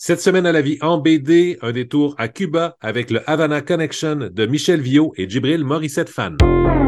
Cette semaine à la vie en BD, un détour à Cuba avec le Havana Connection de Michel Viau et Djibril Morissette Fan.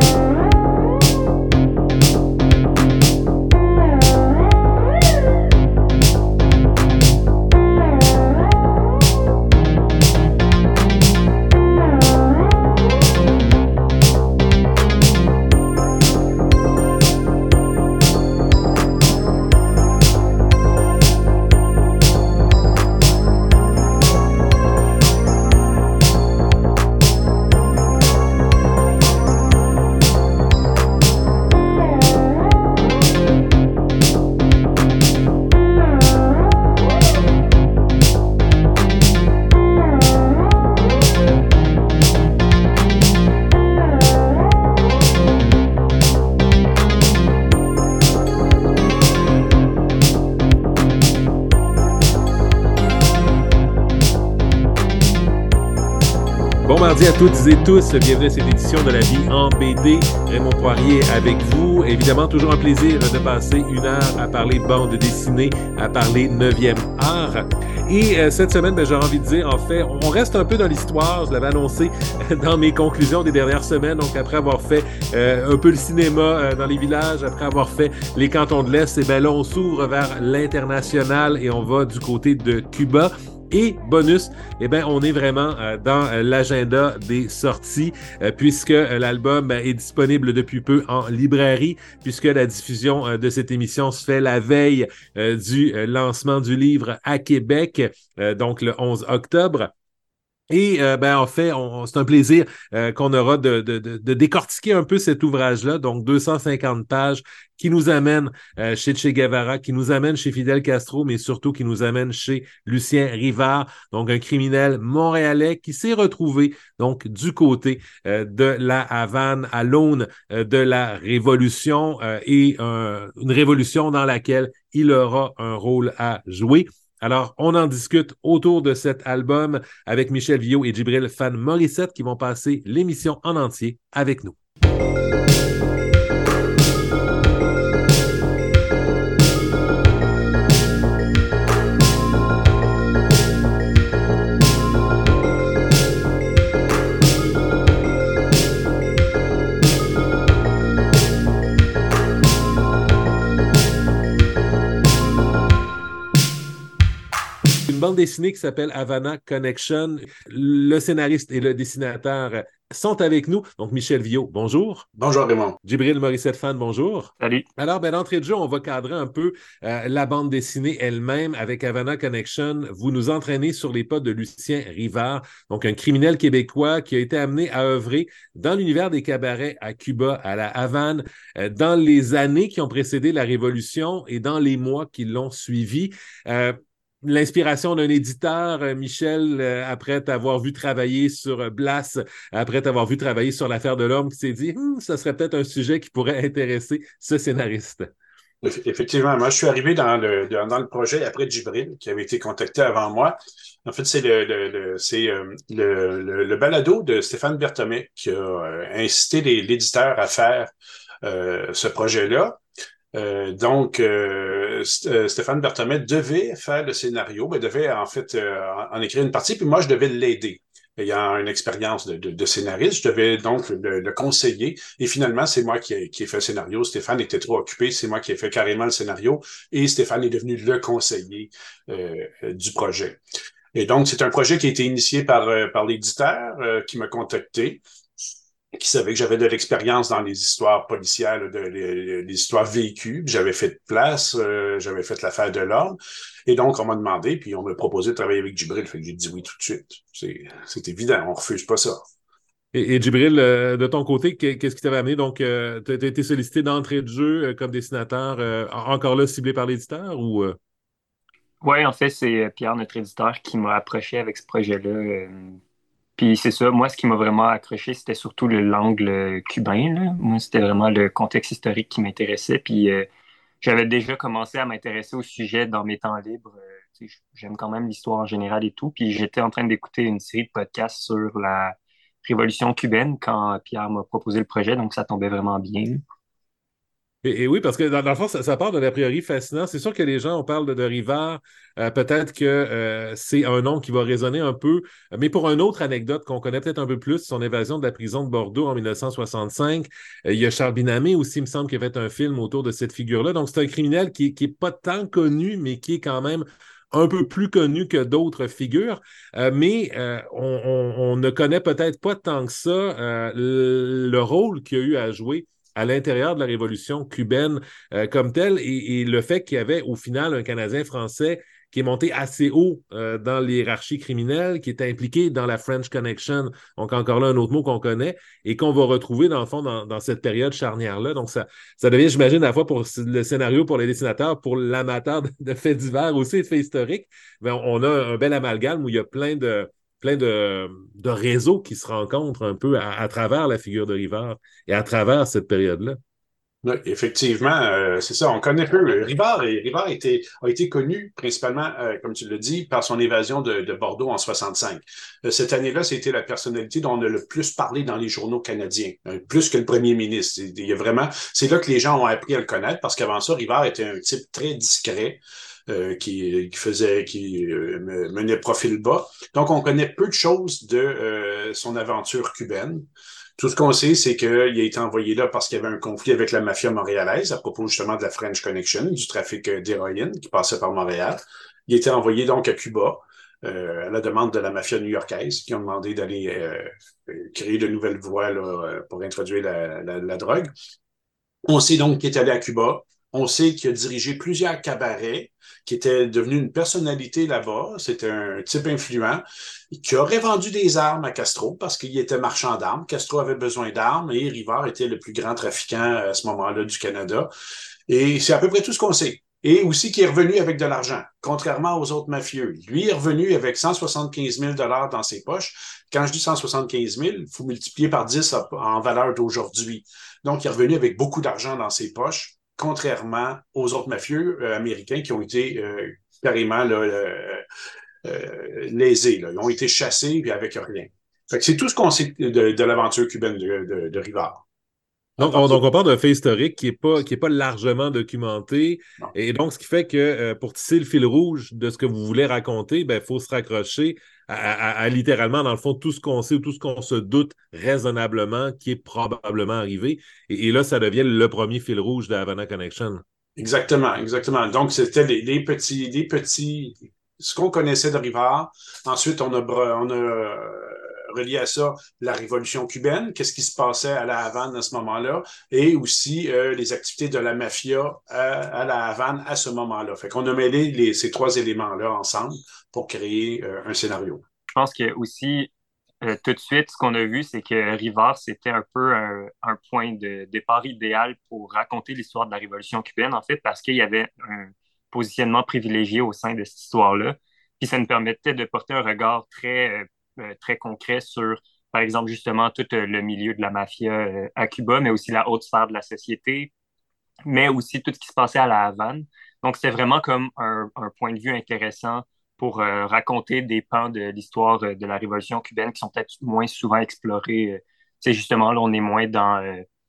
Bon mardi à toutes et tous, bienvenue à cette édition de la vie en BD. Raymond Poirier avec vous. Évidemment, toujours un plaisir de passer une heure à parler bande dessinée, à parler 9e art. Et cette semaine, j'ai envie de dire, en fait, on reste un peu dans l'histoire. Je l'avais annoncé dans mes conclusions des dernières semaines. Donc, après avoir fait un peu le cinéma dans les villages, après avoir fait les cantons de l'Est, et bien là, on s'ouvre vers l'international et on va du côté de Cuba. Et bonus, on est vraiment dans l'agenda des sorties puisque l'album est disponible depuis peu en librairie, puisque la diffusion de cette émission se fait la veille du lancement du livre à Québec, donc le 11 octobre. Et en fait, c'est un plaisir qu'on aura de décortiquer un peu cet ouvrage-là, donc 250 pages qui nous amène chez Che Guevara, qui nous amène chez Fidel Castro, mais surtout qui nous amène chez Lucien Rivard, donc un criminel montréalais qui s'est retrouvé donc du côté de la Havane à l'aune de la Révolution et une révolution dans laquelle il aura un rôle à jouer. Alors, on en discute autour de cet album avec Michel Viau et Djibril Fan Morissette qui vont passer l'émission en entier avec nous. Une bande dessinée qui s'appelle Havana Connection. Le scénariste et le dessinateur sont avec nous. Donc, Michel Viau, bonjour. Bonjour, Raymond. Djibril Morissette Fan, bonjour. Salut. Alors, d'entrée de jeu, on va cadrer un peu la bande dessinée elle-même avec Havana Connection. Vous nous entraînez sur les pas de Lucien Rivard, donc un criminel québécois qui a été amené à œuvrer dans l'univers des cabarets à Cuba, à la Havane, dans les années qui ont précédé la Révolution et dans les mois qui l'ont suivi. L'inspiration d'un éditeur, Michel, après t'avoir vu travailler sur Blas, après t'avoir vu travailler sur l'affaire de l'homme, qui s'est dit ça serait peut-être un sujet qui pourrait intéresser ce scénariste. Effectivement, moi, je suis arrivé dans le projet après Djibril, qui avait été contacté avant moi. En fait, c'est le balado de Stéphane Berthommet qui a incité l'éditeur à faire ce projet-là. Stéphane Berthommet devait faire le scénario, mais devait en fait en écrire une partie, puis moi, je devais l'aider. Ayant une expérience de scénariste, je devais donc le conseiller. Et finalement, c'est moi qui ai fait le scénario. Stéphane était trop occupé, c'est moi qui ai fait carrément le scénario. Et Stéphane est devenu le conseiller du projet. Et donc, c'est un projet qui a été initié par l'éditeur qui m'a contacté, qui savait que j'avais de l'expérience dans les histoires policières, les histoires vécues. J'avais fait Place, j'avais fait l'affaire de l'ordre. Et donc, on m'a demandé, puis on m'a proposé de travailler avec Djibril. Fait que j'ai dit oui tout de suite. C'est évident, on refuse pas ça. Et Djibril, de ton côté, qu'est-ce qui t'avait amené? Donc, tu as été sollicité d'entrée de jeu comme dessinateur, encore là, ciblé par l'éditeur ou... Oui, en fait, c'est Pierre, notre éditeur, qui m'a approché avec ce projet-là. Puis c'est ça, moi, ce qui m'a vraiment accroché, c'était surtout l'angle cubain, là. Moi, c'était vraiment le contexte historique qui m'intéressait. Puis j'avais déjà commencé à m'intéresser au sujet dans mes temps libres. J'aime quand même l'histoire en général et tout. Puis j'étais en train d'écouter une série de podcasts sur la révolution cubaine quand Pierre m'a proposé le projet, donc ça tombait vraiment bien. Et oui, parce que dans le fond, ça part d'un a priori fascinant. C'est sûr que les gens, on parle de Rivard, peut-être que c'est un nom qui va résonner un peu, mais pour une autre anecdote qu'on connaît peut-être un peu plus, son évasion de la prison de Bordeaux en 1965, il y a Charles Binamé aussi, il me semble, qui a fait un film autour de cette figure-là. Donc, c'est un criminel qui est pas tant connu, mais qui est quand même un peu plus connu que d'autres figures, mais on ne connaît peut-être pas tant que ça le rôle qu'il a eu à jouer à l'intérieur de la révolution cubaine comme telle et le fait qu'il y avait au final un Canadien français qui est monté assez haut dans l'hiérarchie criminelle, qui est impliqué dans la French Connection, donc encore là un autre mot qu'on connaît, et qu'on va retrouver dans le fond dans cette période charnière-là. Donc ça devient, j'imagine, à la fois pour le scénario pour les dessinateurs, pour l'amateur de faits divers aussi, de faits historiques, mais on a un bel amalgame où il y a plein de réseaux qui se rencontrent un peu à travers la figure de Rivard et à travers cette période-là. Oui, effectivement, c'est ça. On connaît peu. Rivard a été connu principalement, comme tu l'as dit, par son évasion de Bordeaux en 65. Cette année-là, c'était la personnalité dont on a le plus parlé dans les journaux canadiens, plus que le premier ministre. Il y a vraiment, c'est là que les gens ont appris à le connaître parce qu'avant ça, Rivard était un type très discret. Qui menait profil bas. Donc, on connaît peu de choses de son aventure cubaine. Tout ce qu'on sait, c'est qu'il a été envoyé là parce qu'il y avait un conflit avec la mafia montréalaise à propos justement de la French Connection, du trafic d'héroïne qui passait par Montréal. Il a été envoyé donc à Cuba à la demande de la mafia new-yorkaise qui ont demandé d'aller créer de nouvelles voies là, pour introduire la drogue. On sait donc qu'il est allé à Cuba. On sait qu'il a dirigé plusieurs cabarets, qui était devenu une personnalité là-bas. C'était un type influent qui aurait vendu des armes à Castro parce qu'il était marchand d'armes. Castro avait besoin d'armes et Rivard était le plus grand trafiquant à ce moment-là du Canada. Et c'est à peu près tout ce qu'on sait. Et aussi qu'il est revenu avec de l'argent, contrairement aux autres mafieux. Lui est revenu avec 175 000 dans ses poches. Quand je dis 175 000, il faut multiplier par 10 en valeur d'aujourd'hui. Donc, il est revenu avec beaucoup d'argent dans ses poches, contrairement aux autres mafieux américains qui ont été carrément là, lésés. Là. Ils ont été chassés puis avec rien. Fait que c'est tout ce qu'on sait de l'aventure cubaine de Rivard. Donc on parle d'un fait historique qui est pas largement documenté. Non. Et donc, ce qui fait que pour tisser le fil rouge de ce que vous voulez raconter, il faut se raccrocher à littéralement, dans le fond, tout ce qu'on sait ou tout ce qu'on se doute raisonnablement qui est probablement arrivé. Et là, ça devient le premier fil rouge de Havana Connection. Exactement, exactement. Donc, c'était les petits, ce qu'on connaissait de Rivard. Ensuite, on a relié à ça la révolution cubaine, qu'est-ce qui se passait à la Havane à ce moment-là, et aussi les activités de la mafia à la Havane à ce moment-là. Fait qu'on a mêlé ces trois éléments-là ensemble pour créer un scénario. Je pense que aussi, tout de suite, ce qu'on a vu, c'est que Rivard, c'était un peu un point de départ idéal pour raconter l'histoire de la Révolution cubaine, en fait, parce qu'il y avait un positionnement privilégié au sein de cette histoire-là. Puis ça nous permettait de porter un regard très concret sur, par exemple, justement, tout le milieu de la mafia à Cuba, mais aussi la haute sphère de la société, mais aussi tout ce qui se passait à la Havane. Donc, c'était vraiment comme un point de vue intéressant pour raconter des pans de l'histoire de la Révolution cubaine qui sont peut-être moins souvent explorés. C'est justement, là, on est moins dans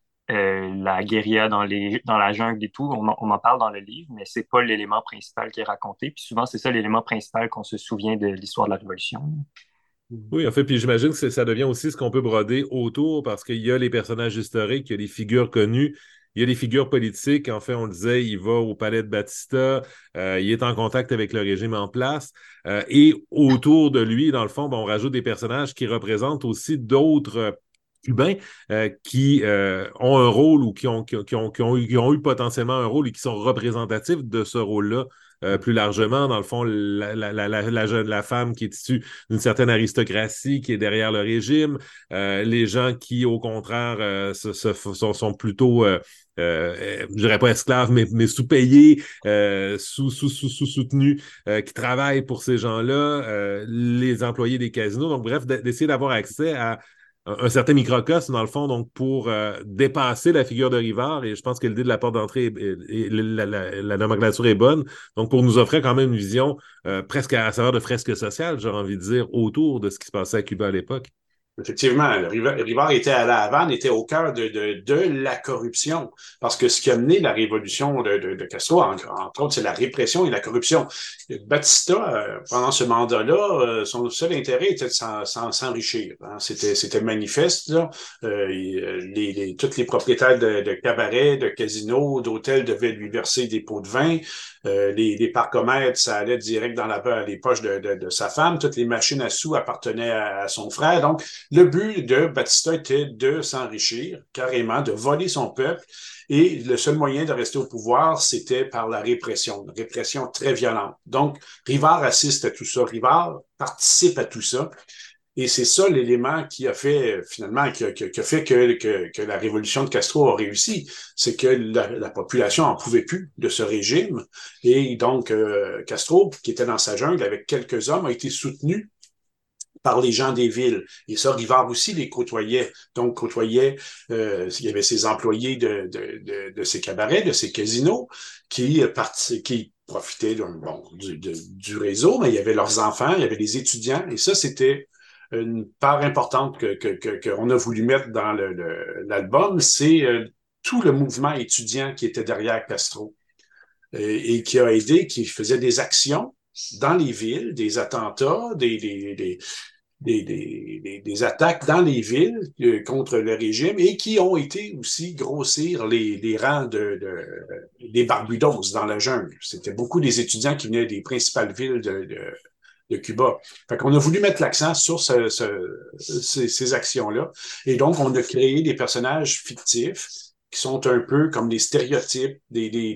la guérilla, dans la jungle et tout. On en parle dans le livre, mais c'est pas l'élément principal qui est raconté. Puis souvent, c'est ça l'élément principal qu'on se souvient de l'histoire de la Révolution. Oui, en fait, puis j'imagine que ça devient aussi ce qu'on peut broder autour parce qu'il y a les personnages historiques, il y a les figures connues, il y a les figures politiques. En fait, on le disait, il va au palais de Batista, il est en contact avec le régime en place. Et autour de lui, dans le fond, on rajoute des personnages qui représentent aussi d'autres Cubains qui ont un rôle ou qui ont eu potentiellement un rôle et qui sont représentatifs de ce rôle-là. Plus largement, dans le fond, la femme qui est issue d'une certaine aristocratie qui est derrière le régime, les gens qui, au contraire, sont plutôt, je dirais pas esclaves, mais sous-payés, sous-soutenus, qui travaillent pour ces gens-là, les employés des casinos. Donc, bref, d'essayer d'avoir accès à un certain microcosme, dans le fond, donc pour dépasser la figure de Rivard, et je pense que l'idée de la porte d'entrée et la nomenclature est bonne, donc pour nous offrir quand même une vision presque à la saveur de fresque sociale, j'aurais envie de dire, autour de ce qui se passait à Cuba à l'époque. Effectivement, Rivard était à la Havane, était au cœur de la corruption. Parce que ce qui a mené la révolution de Castro, entre autres, c'est la répression et la corruption. Batista, pendant ce mandat-là, son seul intérêt était de s'enrichir. Hein. C'était manifeste. Là. Tous les propriétaires de cabarets, de casinos, d'hôtels devaient lui verser des pots de vin. Les parcomètres, ça allait direct dans les poches de sa femme. Toutes les machines à sous appartenaient à son frère. Donc, le but de Batista était de s'enrichir, carrément, de voler son peuple. Et le seul moyen de rester au pouvoir, c'était par la répression, une répression très violente. Donc, Rivard assiste à tout ça. Rivard participe à tout ça. Et c'est ça l'élément qui a fait, finalement, qui a fait que la révolution de Castro a réussi. C'est que la population en pouvait plus de ce régime. Et donc, Castro, qui était dans sa jungle avec quelques hommes, a été soutenu par les gens des villes. Et ça, Rivard aussi les côtoyait. Donc, il y avait ses employés de ses cabarets, de ses casinos, qui profitaient du réseau, mais il y avait leurs enfants, il y avait les étudiants. Et ça, c'était une part importante qu'on a voulu mettre dans l'album, c'est tout le mouvement étudiant qui était derrière Castro et qui a aidé, qui faisait des actions dans les villes, des attentats, des attaques dans les villes contre le régime et qui ont été aussi grossir les rangs des Barbudos dans la jungle. C'était beaucoup des étudiants qui venaient des principales villes de Cuba. Fait qu'on a voulu mettre l'accent sur ces actions-là. Et donc, on a créé des personnages fictifs qui sont un peu comme des stéréotypes des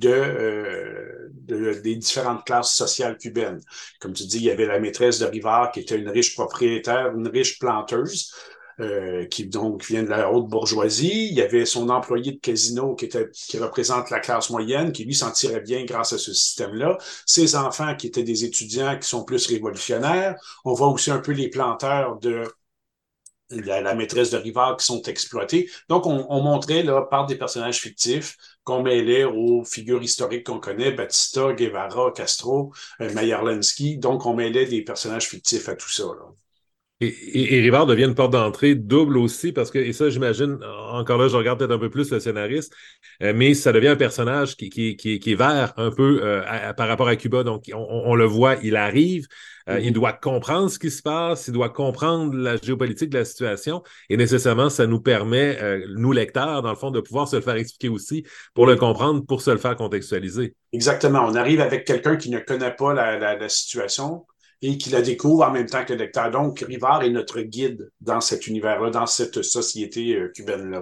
différentes classes sociales cubaines. Comme tu dis, il y avait la maîtresse de Rivard qui était une riche propriétaire, une riche planteuse, qui donc vient de la haute bourgeoisie. Il y avait son employé de casino qui représente la classe moyenne, qui lui s'en tirait bien grâce à ce système-là. Ses enfants qui étaient des étudiants qui sont plus révolutionnaires. On voit aussi un peu les planteurs de la maîtresse de Rivard qui sont exploités. Donc, on montrait là, par des personnages fictifs qu'on mêlait aux figures historiques qu'on connaît, Batista, Guevara, Castro, Mayerlensky. Donc, on mêlait des personnages fictifs à tout ça. Là. Et Rivard devient une porte d'entrée double aussi, parce que, et ça, j'imagine, encore là, je regarde peut-être un peu plus le scénariste, mais ça devient un personnage qui est vert un peu par rapport à Cuba. Donc, on le voit, il arrive, il doit comprendre ce qui se passe, il doit comprendre la géopolitique de la situation, et nécessairement, ça nous permet, nous lecteurs, dans le fond, de pouvoir se le faire expliquer aussi, pour le comprendre, pour se le faire contextualiser. Exactement. On arrive avec quelqu'un qui ne connaît pas la situation, et qui la découvre en même temps que le lecteur. Donc, Rivard est notre guide dans cet univers-là, dans cette société cubaine-là.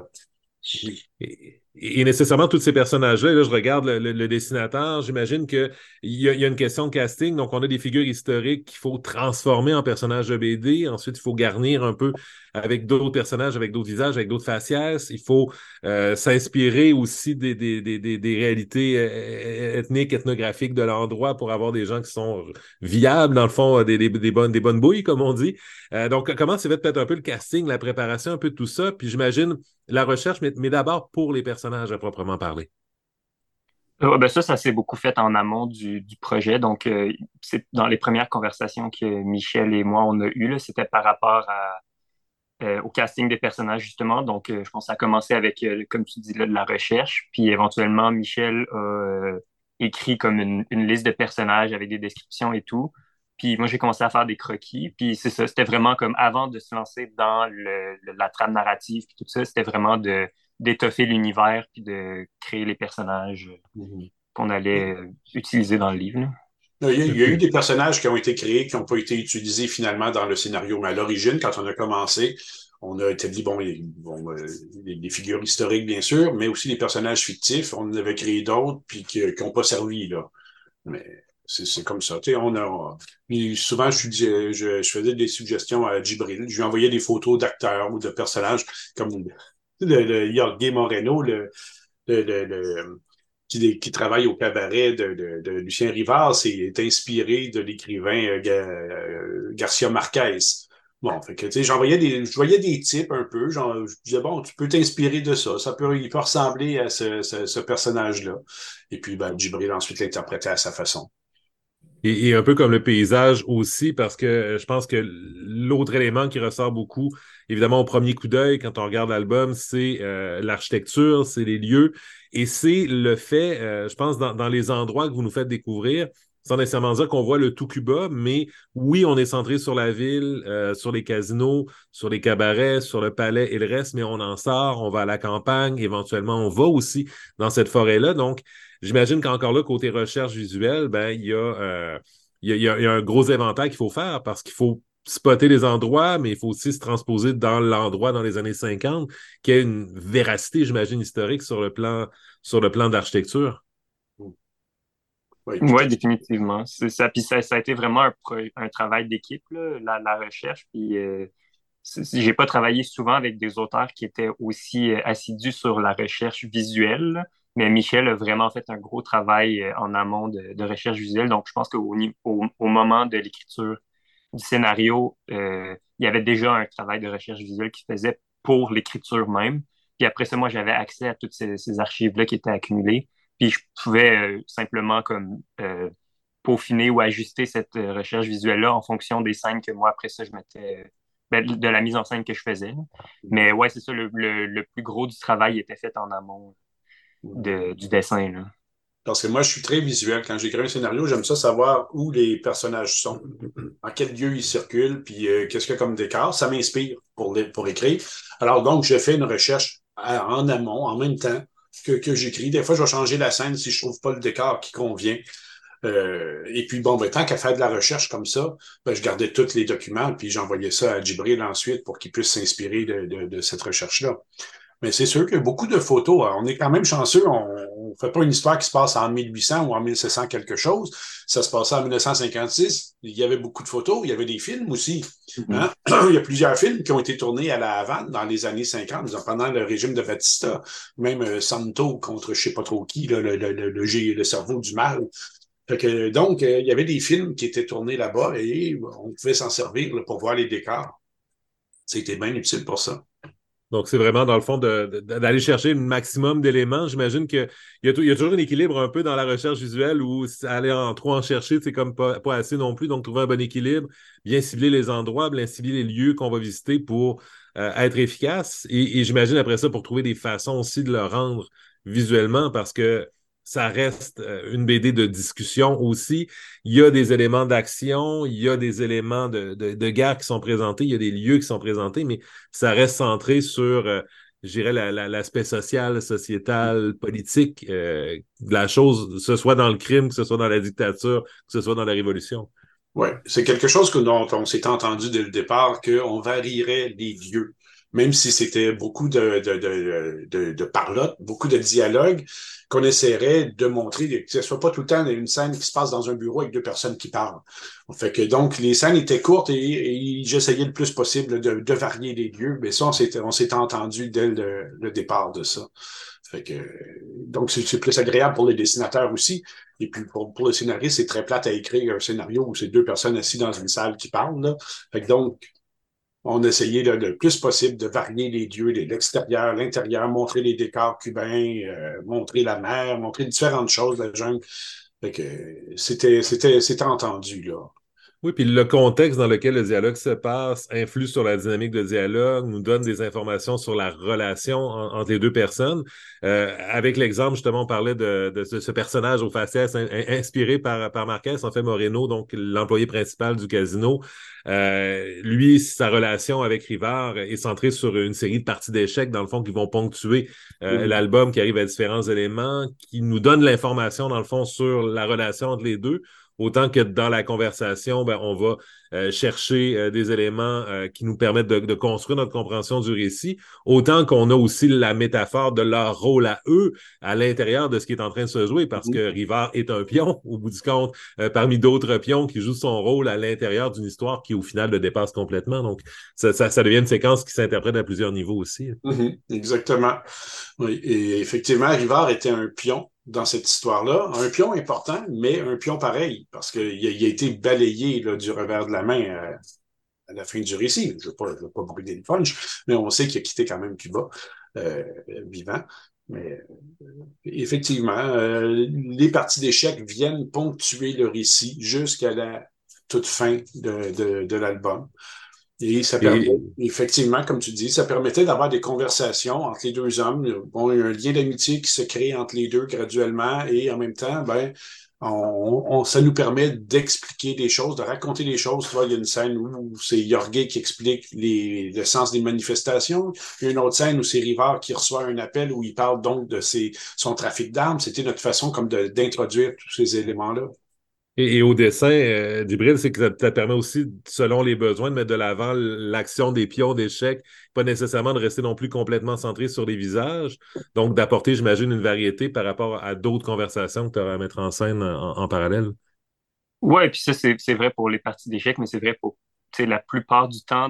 Et nécessairement, tous ces personnages-là, là, je regarde le dessinateur, j'imagine qu'il y a une question de casting, donc on a des figures historiques qu'il faut transformer en personnages de BD, ensuite il faut garnir un peu avec d'autres personnages, avec d'autres visages, avec d'autres faciès, il faut s'inspirer aussi des réalités ethniques, ethnographiques de l'endroit pour avoir des gens qui sont viables, dans le fond, des bonnes bouilles, comme on dit. Donc, comment c'est fait peut-être un peu le casting, la préparation, un peu de tout ça, puis j'imagine la recherche, mais d'abord pour les personnages à proprement parler. Ben ça s'est beaucoup fait en amont du projet. Donc, c'est dans les premières conversations que Michel et moi, on a eues, là, c'était par rapport au casting des personnages, justement. Donc, je pense que ça a commencé avec, comme tu dis, là, de la recherche. Puis, éventuellement, Michel a écrit comme une liste de personnages avec des descriptions et tout. Puis moi, j'ai commencé à faire des croquis. Puis c'est ça, c'était vraiment comme avant de se lancer dans la trame narrative puis tout ça, c'était vraiment d'étoffer l'univers puis de créer les personnages qu'on allait utiliser dans le livre. Là. Il y a eu des personnages qui ont été créés, qui n'ont pas été utilisés finalement dans le scénario. Mais à l'origine, quand on a commencé, on a établi les figures historiques, bien sûr, mais aussi les personnages fictifs. On en avait créé d'autres puis qui n'ont pas servi, là. Mais c'est comme ça. Tu sais, souvent, je faisais des suggestions à Djibril. Je lui envoyais des photos d'acteurs ou de personnages comme le Jorge Moreno, qui travaille au cabaret de Lucien Rivard, est inspiré de l'écrivain Garcia Marquez. Bon, fait que, tu sais, je voyais des types un peu, genre, je disais, bon, tu peux t'inspirer de ça, il peut ressembler à ce personnage-là. Et puis, Djibril ensuite l'interprétait à sa façon. Et un peu comme le paysage aussi, parce que je pense que l'autre élément qui ressort beaucoup, évidemment, au premier coup d'œil, quand on regarde l'album, c'est l'architecture, c'est les lieux, et c'est le fait, je pense, dans les endroits que vous nous faites découvrir, sans nécessairement dire qu'on voit le tout Cuba, mais oui, on est centré sur la ville, sur les casinos, sur les cabarets, sur le palais et le reste, mais on en sort, on va à la campagne, éventuellement, on va aussi dans cette forêt-là. Donc, j'imagine qu'encore là, côté recherche visuelle, ben, il y a un gros éventail qu'il faut faire parce qu'il faut spotter les endroits, mais il faut aussi se transposer dans l'endroit dans les années 50, qui a une véracité, j'imagine, historique sur le plan d'architecture. Oui, tout à Oui, fait. définitivement. C'est ça. Puis ça a été vraiment un travail d'équipe, là, la recherche. Puis j'ai pas travaillé souvent avec des auteurs qui étaient aussi assidus sur la recherche visuelle, là. Mais Michel a vraiment fait un gros travail en amont de recherche visuelle. Donc, je pense au moment de l'écriture du scénario, il y avait déjà un travail de recherche visuelle qui faisait pour l'écriture même. Puis après ça, moi, j'avais accès à toutes ces archives-là qui étaient accumulées. Puis je pouvais simplement comme peaufiner ou ajuster cette recherche visuelle-là en fonction des scènes que moi, après ça, je mettais, de la mise en scène que je faisais. Mais ouais, c'est ça, le plus gros du travail était fait en amont du dessin, là. Parce que moi, je suis très visuel. Quand j'écris un scénario, j'aime ça savoir où les personnages sont, en quel lieu ils circulent, puis qu'est-ce qu'il y a comme décor. Ça m'inspire pour écrire. Alors donc, je fais une recherche en amont, en même temps que j'écris. Des fois, je vais changer la scène si je trouve pas le décor qui convient. Et puis, bon, ben, tant qu'à faire de la recherche comme ça, ben, je gardais tous les documents, puis j'envoyais ça à Djibril ensuite pour qu'il puisse s'inspirer de cette recherche-là. Mais c'est sûr que beaucoup de photos, on est quand même chanceux, on fait pas une histoire qui se passe en 1800 ou en 1700 quelque chose. Ça se passait en 1956. Il y avait beaucoup de photos, il y avait des films aussi. Hein? Il y a plusieurs films qui ont été tournés à la Havane dans les années 50, pendant le régime de Batista. Même Santo contre je sais pas trop qui, là, le cerveau du mal. Fait que, donc, il y avait des films qui étaient tournés là-bas et on pouvait s'en servir là, pour voir les décors. C'était bien utile pour ça. Donc, c'est vraiment, dans le fond, d'aller chercher un maximum d'éléments. J'imagine qu'il il y a toujours un équilibre un peu dans la recherche visuelle où aller trop en chercher, c'est comme pas assez non plus. Donc, trouver un bon équilibre, bien cibler les endroits, bien cibler les lieux qu'on va visiter pour être efficace. Et j'imagine après ça, pour trouver des façons aussi de le rendre visuellement parce que ça reste une BD de discussion aussi. Il y a des éléments d'action, il y a des éléments de guerre qui sont présentés, il y a des lieux qui sont présentés, mais ça reste centré sur, je dirais, l'aspect social, sociétal, politique de la chose, que ce soit dans le crime, que ce soit dans la dictature, que ce soit dans la révolution. Oui, c'est quelque chose dont on s'est entendu dès le départ, qu'on varierait les lieux. Même si c'était beaucoup de parlotte, beaucoup de dialogue, qu'on essaierait de montrer que ce ne soit pas tout le temps une scène qui se passe dans un bureau avec deux personnes qui parlent. Fait que donc, les scènes étaient courtes et j'essayais le plus possible de varier les lieux. Mais ça, on s'était entendu dès le départ de ça. Fait que, donc, c'est plus agréable pour les dessinateurs aussi. Et puis, pour le scénariste, c'est très plate à écrire un scénario où c'est deux personnes assises dans une salle qui parlent, là. Fait que donc, on essayait là, le plus possible de varier les lieux, l'extérieur, l'intérieur, montrer les décors cubains, montrer la mer, montrer différentes choses, la jungle. Fait que c'était entendu, là. Oui, puis le contexte dans lequel le dialogue se passe influe sur la dynamique de dialogue, nous donne des informations sur la relation entre les deux personnes. Avec l'exemple, justement, on parlait de ce personnage au faciès inspiré par Marquez, en fait Moreno, donc l'employé principal du casino. Lui, sa relation avec Rivard est centrée sur une série de parties d'échecs, dans le fond, qui vont ponctuer l'album, qui arrive à différents éléments, qui nous donne l'information, dans le fond, sur la relation entre les deux. Autant que dans la conversation, ben, on va chercher des éléments qui nous permettent de construire notre compréhension du récit, autant qu'on a aussi la métaphore de leur rôle à eux à l'intérieur de ce qui est en train de se jouer, parce que Rivard est un pion, au bout du compte, parmi d'autres pions qui jouent son rôle à l'intérieur d'une histoire qui, au final, le dépasse complètement. Donc, ça devient une séquence qui s'interprète à plusieurs niveaux aussi. Exactement. Oui, et effectivement, Rivard était un pion dans cette histoire-là. Un pion important, mais un pion pareil, parce qu'il a été balayé là, du revers de la main à la fin du récit. Je ne veux pas brûler le punch, mais on sait qu'il a quitté quand même Cuba vivant. Mais effectivement, les parties d'échecs viennent ponctuer le récit jusqu'à la toute fin de l'album. Et ça permet, Et, effectivement, comme tu dis, ça permettait d'avoir des conversations entre les deux hommes. Bon, il y a un lien d'amitié qui se crée entre les deux graduellement et en même temps, ben, ça nous permet d'expliquer des choses, de raconter des choses. Tu vois, il y a une scène où c'est Yorgé qui explique le sens des manifestations. Il y a une autre scène où c'est Rivard qui reçoit un appel où il parle donc de son trafic d'armes. C'était notre façon comme d'introduire tous ces éléments-là. et au dessin d'hybride, c'est que ça te permet aussi, selon les besoins, de mettre de l'avant l'action des pions d'échecs, pas nécessairement de rester non plus complètement centré sur les visages. Donc, d'apporter, j'imagine, une variété par rapport à d'autres conversations que tu auras à mettre en scène en parallèle. Ouais, puis ça, c'est vrai pour les parties d'échecs, mais c'est vrai pour, tu sais, la plupart du temps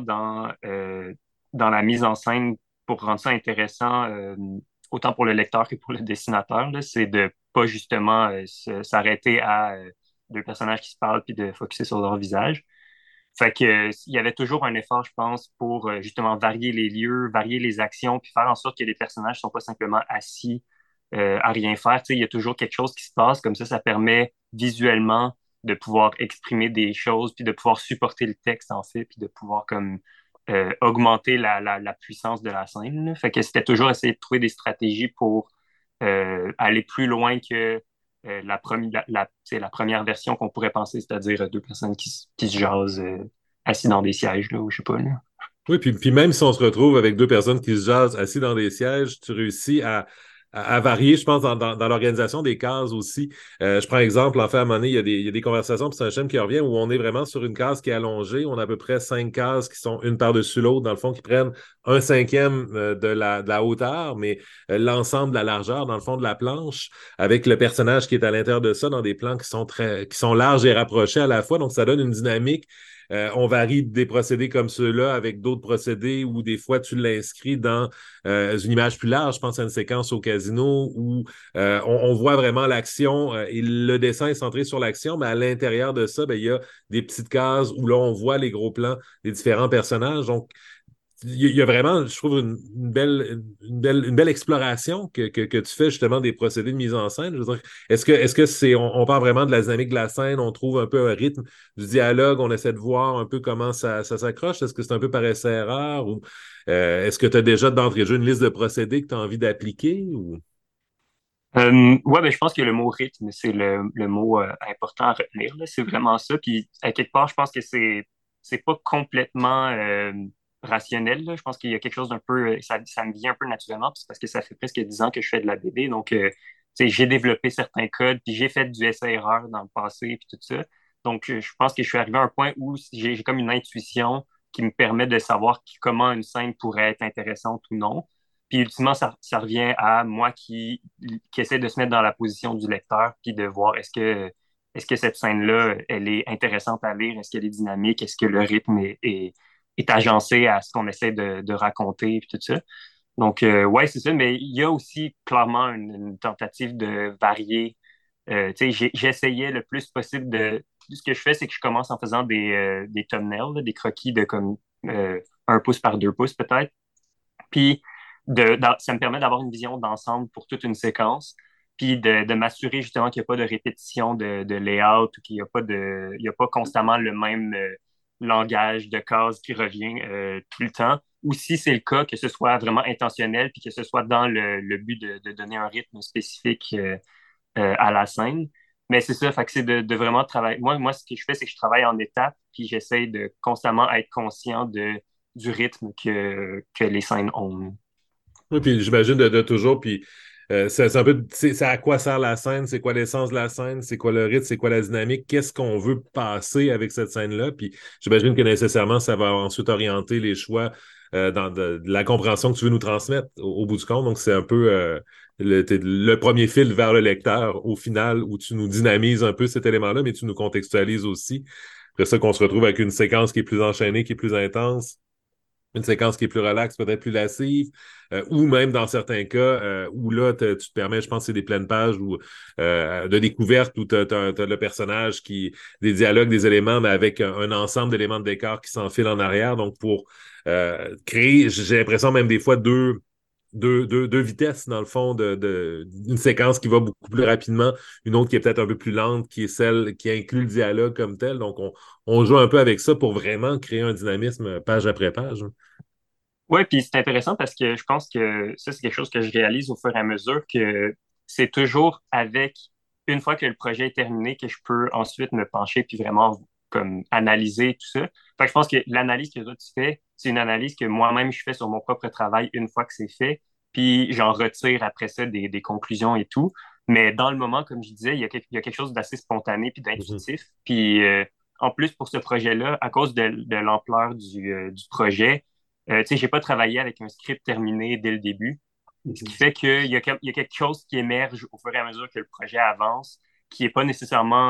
dans la mise en scène, pour rendre ça intéressant, autant pour le lecteur que pour le dessinateur, là, c'est de pas justement s'arrêter à deux personnages qui se parlent puis de focuser sur leur visage. Fait que, il y avait toujours un effort, je pense, pour justement varier les lieux, varier les actions, puis faire en sorte que les personnages ne sont pas simplement assis à rien faire. Tu sais, il y a toujours quelque chose qui se passe, comme ça permet visuellement de pouvoir exprimer des choses, puis de pouvoir supporter le texte, en fait, puis de pouvoir comme augmenter la puissance de la scène, là. Fait que c'était toujours essayer de trouver des stratégies pour aller plus loin que tu sais, la première version qu'on pourrait penser, c'est-à-dire deux personnes qui se jasent assis dans des sièges, là, ou je sais pas, là. Oui, puis même si on se retrouve avec deux personnes qui se jasent assis dans des sièges, tu réussis à varier, je pense, dans l'organisation des cases aussi. Je prends exemple, en fait, à un moment donné, il y a des conversations, puis c'est un schéma qui revient, où on est vraiment sur une case qui est allongée. On a à peu près 5 cases qui sont une par-dessus l'autre, dans le fond, qui prennent un cinquième de la hauteur, mais l'ensemble de la largeur, dans le fond, de la planche, avec le personnage qui est à l'intérieur de ça, dans des plans qui sont larges et rapprochés à la fois. Donc, ça donne une dynamique. On varie des procédés comme ceux-là avec d'autres procédés où des fois tu l'inscris dans une image plus large. Je pense à une séquence au casino où on voit vraiment l'action et le dessin est centré sur l'action, mais à l'intérieur de ça, ben, il y a des petites cases où là, on voit les gros plans des différents personnages. Donc, il y a vraiment, je trouve, une belle exploration que tu fais justement des procédés de mise en scène. Je veux dire, est-ce que on part vraiment de la dynamique de la scène, on trouve un peu un rythme du dialogue, on essaie de voir un peu comment ça s'accroche? Est-ce que c'est un peu par essai-erreur ou est-ce que tu as déjà d'entrée de jeu une liste de procédés que tu as envie d'appliquer ou? Ouais, ben, je pense que le mot rythme, c'est le mot important à retenir, là. C'est vraiment ça. Puis, à quelque part, je pense que c'est pas complètement rationnel, là. Je pense qu'il y a quelque chose d'un peu, ça me vient un peu naturellement, puis c'est parce que ça fait presque 10 ans que je fais de la BD. Donc, tu sais, j'ai développé certains codes, puis j'ai fait du essai-erreur dans le passé, puis tout ça. Donc, je pense que je suis arrivé à un point où j'ai comme une intuition qui me permet de savoir comment une scène pourrait être intéressante ou non. Puis ultimement, ça revient à moi qui essaie de se mettre dans la position du lecteur, puis de voir est-ce que cette scène-là, elle est intéressante à lire, est-ce qu'elle est dynamique, est-ce que le rythme est agencé à ce qu'on essaie de raconter, puis tout ça. Donc, ouais, c'est ça, mais il y a aussi clairement une tentative de varier. Tu sais, j'essayais le plus possible de. Ce que je fais, c'est que je commence en faisant des thumbnails, là, des croquis de comme 1 pouce par 2 pouces peut-être. Puis, ça me permet d'avoir une vision d'ensemble pour toute une séquence, puis de m'assurer justement qu'il n'y a pas de répétition de layout ou il y a pas constamment le même langage de cases qui revient tout le temps. Ou si c'est le cas, que ce soit vraiment intentionnel, puis que ce soit dans le but de donner un rythme spécifique à la scène. Mais c'est ça, fait que c'est de vraiment travailler. Moi, ce que je fais, c'est que je travaille en étapes, puis j'essaie de constamment être conscient du rythme que les scènes ont. Oui, puis j'imagine de toujours, puis c'est un peu, c'est à quoi sert la scène, c'est quoi l'essence de la scène, c'est quoi le rythme, c'est quoi la dynamique, qu'est-ce qu'on veut passer avec cette scène-là, puis j'imagine que nécessairement, ça va ensuite orienter les choix dans de la compréhension que tu veux nous transmettre au bout du compte, donc c'est un peu le premier fil vers le lecteur au final, où tu nous dynamises un peu cet élément-là, mais tu nous contextualises aussi. Après ça, qu'on se retrouve avec une séquence qui est plus enchaînée, qui est plus intense, une séquence qui est plus relaxe, peut-être plus lascive, ou même dans certains cas où là, tu te permets, je pense que c'est des pleines pages de découverte où tu as, le personnage des dialogues, des éléments, mais avec un ensemble d'éléments de décor qui s'enfilent en arrière. Donc, pour créer, j'ai l'impression même des fois deux vitesses, dans le fond, une séquence qui va beaucoup plus rapidement, une autre qui est peut-être un peu plus lente, qui est celle qui inclut le dialogue comme tel. Donc, on joue un peu avec ça pour vraiment créer un dynamisme page après page. Oui, puis c'est intéressant parce que je pense que ça, c'est quelque chose que je réalise au fur et à mesure que c'est toujours avec, une fois que le projet est terminé, que je peux ensuite me pencher puis vraiment comme analyser tout ça. Fait que je pense que l'analyse que toi tu fais, c'est une analyse que moi-même je fais sur mon propre travail une fois que c'est fait, puis j'en retire après ça des conclusions et tout. Mais dans le moment, comme je disais, il y a quelque chose d'assez spontané puis Mhm. d'intuitif. Puis en plus, pour ce projet-là, à cause de l'ampleur du projet, tu sais, j'ai pas travaillé avec un script terminé dès le début, ce qui fait qu'il y a quelque chose qui émerge au fur et à mesure que le projet avance, qui est pas nécessairement,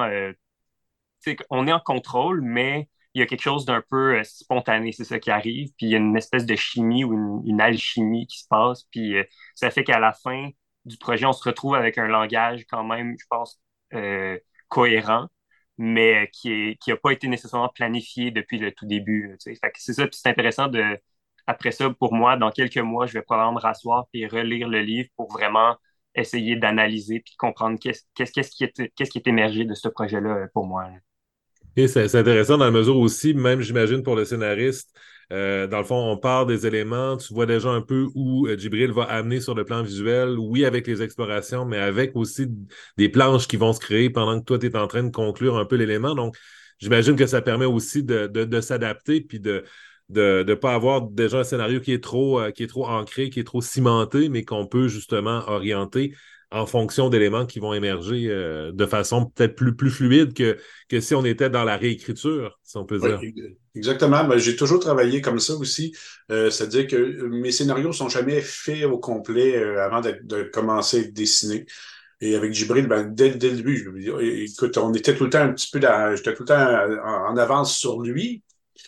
tu sais, on est en contrôle, mais il y a quelque chose d'un peu spontané, c'est ça qui arrive, puis il y a une espèce de chimie ou une alchimie qui se passe, puis ça fait qu'à la fin du projet, on se retrouve avec un langage quand même, je pense, cohérent, mais qui a pas été nécessairement planifié depuis le tout début, tu sais. Fait que c'est ça, puis c'est intéressant de après ça, pour moi, dans quelques mois, je vais probablement me rasseoir et relire le livre pour vraiment essayer d'analyser puis comprendre qu'est-ce qui est émergé de ce projet-là pour moi, là. Et c'est intéressant dans la mesure aussi, même j'imagine pour le scénariste, dans le fond, on part des éléments, tu vois déjà un peu où Djibril va amener sur le plan visuel, oui, avec les explorations, mais avec aussi des planches qui vont se créer pendant que toi, tu es en train de conclure un peu l'élément. Donc, j'imagine que ça permet aussi de s'adapter puis de pas avoir déjà un scénario qui est trop ancré, qui est trop cimenté, mais qu'on peut justement orienter en fonction d'éléments qui vont émerger de façon peut-être plus fluide que si on était dans la réécriture, si on peut Oui, dire. exactement. Ben, j'ai toujours travaillé comme ça aussi. C'est-à-dire que mes scénarios sont jamais faits au complet avant de commencer à être dessinés. Et avec Djibril, ben, dès le début, je lui dis, écoute, on était tout le temps un petit peu j'étais tout le temps en avance sur lui,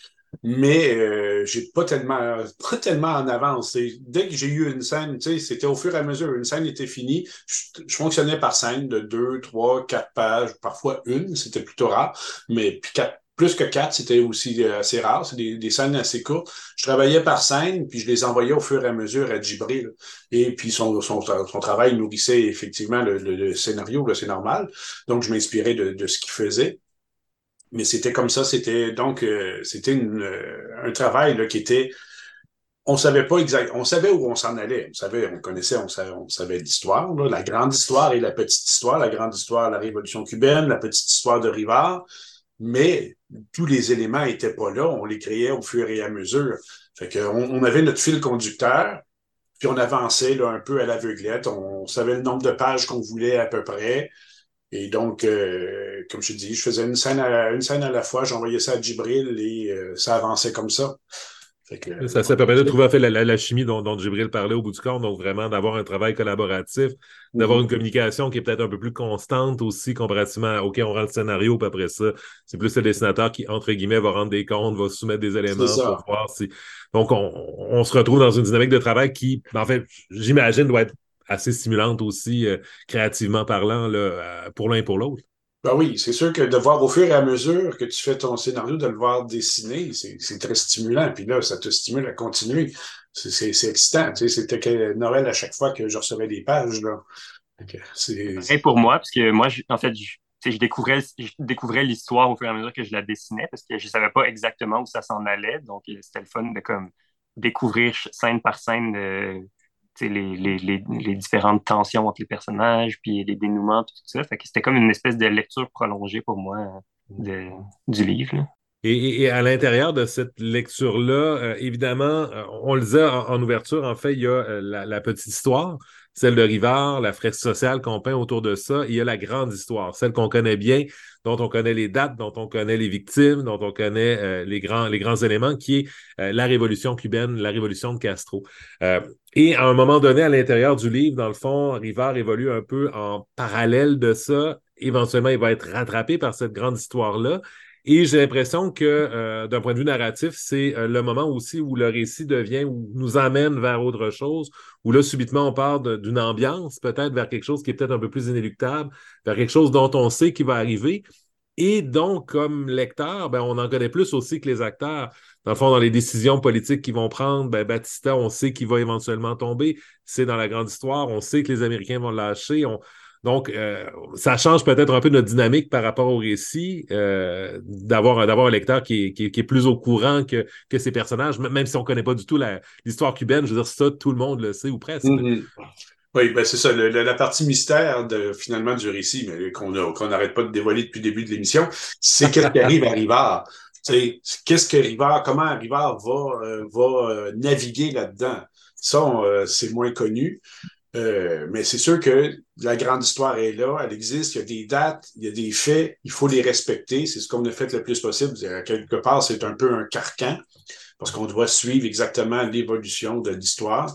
mais j'ai pas tellement en avance. Dès que j'ai eu une scène, tu sais, c'était au fur et à mesure. Une scène était finie. Je fonctionnais par scène de 2, 3, 4 pages, parfois une, c'était plutôt rare, mais puis plus que 4, c'était aussi assez rare. C'est des scènes assez courtes. Je travaillais par scène, puis je les envoyais au fur et à mesure à Djibril. Et puis son travail nourrissait effectivement le scénario, là, c'est normal. Donc, je m'inspirais de ce qu'il faisait. Mais c'était comme ça, c'était un travail là, qui était, on savait pas exact, on savait où on s'en allait, on savait l'histoire, là, la grande histoire et la petite histoire, la grande histoire, la Révolution cubaine, la petite histoire de Rivard, mais tous les éléments étaient pas là, on les créait au fur et à mesure. Fait que on avait notre fil conducteur, puis on avançait là, un peu à l'aveuglette, on savait le nombre de pages qu'on voulait à peu près. Et donc, comme je te dis, je faisais une scène à la fois, j'envoyais ça à Djibril et ça avançait comme ça. Fait que, Ça permet de trouver en fait la chimie dont Djibril parlait au bout du compte, donc vraiment d'avoir un travail collaboratif, d'avoir une mhm. communication qui est peut-être un peu plus constante aussi comparativement à OK, on rend le scénario, puis après ça, c'est plus le dessinateur qui, entre guillemets, va rendre des comptes, va soumettre des C'est éléments pour ça. voir si. Donc, on se retrouve dans une dynamique de travail qui, en fait, j'imagine, doit être assez stimulante aussi, créativement parlant, là, pour l'un et pour l'autre. Ben oui, c'est sûr que de voir au fur et à mesure que tu fais ton scénario, de le voir dessiner, c'est très stimulant. Puis là, ça te stimule à continuer. C'est excitant. Tu sais, c'était Noël à chaque fois que je recevais des pages, là. Fait que Pareil pour moi, parce que moi, en fait, tu sais, je découvrais l'histoire au fur et à mesure que je la dessinais, parce que je savais pas exactement où ça s'en allait. Donc, c'était le fun de comme découvrir scène par scène tu sais, les différentes tensions entre les personnages, puis les dénouements, puis tout ça. Fait que c'était comme une espèce de lecture prolongée pour moi de, du livre, là. Et à l'intérieur de cette lecture-là, évidemment, on le disait en ouverture, en fait, il y a la petite histoire, celle de Rivard, la fresque sociale qu'on peint autour de ça, et il y a la grande histoire, celle qu'on connaît bien, dont on connaît les dates, dont on connaît les victimes, dont on connaît les grands éléments, qui est la révolution cubaine, la révolution de Castro. Et à un moment donné, à l'intérieur du livre, dans le fond, Rivard évolue un peu en parallèle de ça. Éventuellement, il va être rattrapé par cette grande histoire-là. Et j'ai l'impression que, d'un point de vue narratif, c'est le moment aussi où le récit devient, ou nous amène vers autre chose, où là, subitement, on part d'une ambiance, peut-être vers quelque chose qui est peut-être un peu plus inéluctable, vers quelque chose dont on sait qu'il va arriver. Et donc, comme lecteur, ben, on en connaît plus aussi que les acteurs. Dans le fond, dans les décisions politiques qu'ils vont prendre, ben, Batista, on sait qu'il va éventuellement tomber. C'est dans la grande histoire. On sait que les Américains vont le lâcher. Donc, ça change peut-être un peu notre dynamique par rapport au récit, d'avoir un lecteur qui est plus au courant que ces personnages, même si on ne connaît pas du tout l'histoire cubaine. Je veux dire, ça, tout le monde le sait ou presque. Mm-hmm. Oui, ben c'est ça, la partie mystère finalement du récit, mais qu'on n'arrête pas de dévoiler depuis le début de l'émission, c'est qu'est-ce qui arrive à Rivard. Qu'est-ce que Rivard, comment Rivard va naviguer là-dedans. Ça, c'est moins connu. Mais c'est sûr que la grande histoire est là, elle existe, il y a des dates, il y a des faits, il faut les respecter. C'est ce qu'on a fait le plus possible. Quelque part, c'est un peu un carcan, parce qu'on doit suivre exactement l'évolution de l'histoire.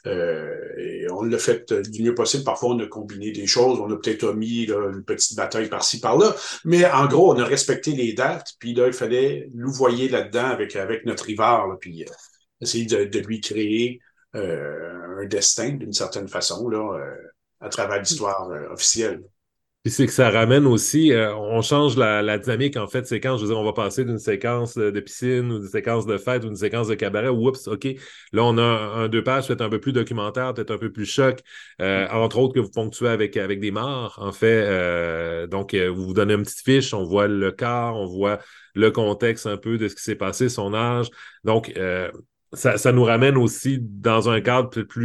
Et on l'a fait du mieux possible. Parfois, on a combiné des choses, on a peut-être omis là, une petite bataille par-ci, par-là. Mais en gros, on a respecté les dates, puis là, il fallait louvoyer là-dedans avec notre Rivard, là, puis essayer de lui créer un destin d'une certaine façon là, à travers l'histoire officielle. Puis c'est que ça ramène aussi, on change la dynamique en fait de séquence. Je veux dire, on va passer d'une séquence de piscine ou d'une séquence de fête ou d'une séquence de cabaret. Oups, OK. Là, on a un deux pages peut-être un peu plus documentaire, peut-être un peu plus choc, entre autres que vous ponctuez avec des morts, en fait. Donc, vous vous donnez une petite fiche, on voit le corps, on voit le contexte un peu de ce qui s'est passé, son âge. Donc, ça nous ramène aussi dans un cadre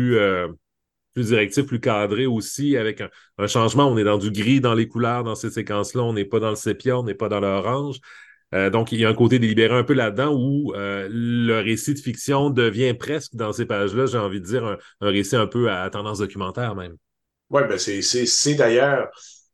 plus directif, plus cadré aussi, avec un changement. On est dans du gris dans les couleurs, dans ces séquences-là. On n'est pas dans le sépia, on n'est pas dans l'orange. Donc, il y a un côté délibéré un peu là-dedans où le récit de fiction devient presque, dans ces pages-là, j'ai envie de dire, un récit un peu à tendance documentaire même. Oui, ben c'est d'ailleurs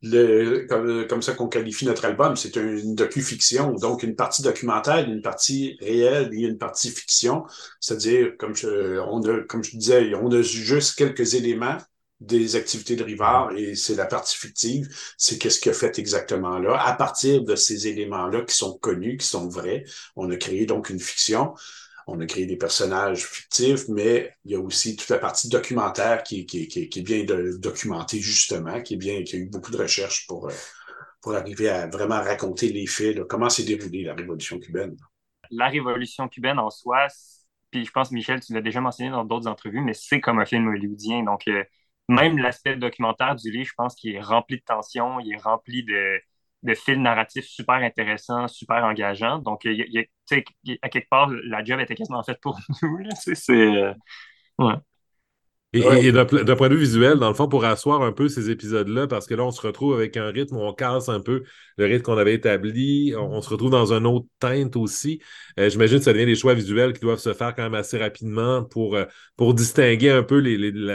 comme ça qu'on qualifie notre album. C'est une docu-fiction, donc une partie documentaire, une partie réelle et une partie fiction. C'est-à-dire, comme je disais, on a juste quelques éléments des activités de Rivard et c'est la partie fictive. C'est qu'est-ce qu'il a fait exactement là. À partir de ces éléments-là qui sont connus, qui sont vrais, on a créé donc une fiction. On a créé des personnages fictifs, mais il y a aussi toute la partie documentaire qui est bien documentée, justement, qui a eu beaucoup de recherches pour arriver à vraiment raconter les faits, là, comment s'est déroulée la Révolution cubaine. La Révolution cubaine en soi, puis je pense, Michel, tu l'as déjà mentionné dans d'autres entrevues, mais c'est comme un film hollywoodien. Donc, même l'aspect documentaire du livre, je pense qu'il est rempli de tension, il est rempli de fils narratifs super intéressants, super engageants. Donc, à quelque part, la job était quasiment faite pour nous. Là, ouais. Et d'un point de vue visuel, dans le fond, pour asseoir un peu ces épisodes-là, parce que là, on se retrouve avec un rythme où on casse un peu le rythme qu'on avait établi, on se retrouve dans une autre teinte aussi. J'imagine que ça devient des choix visuels qui doivent se faire quand même assez rapidement pour distinguer un peu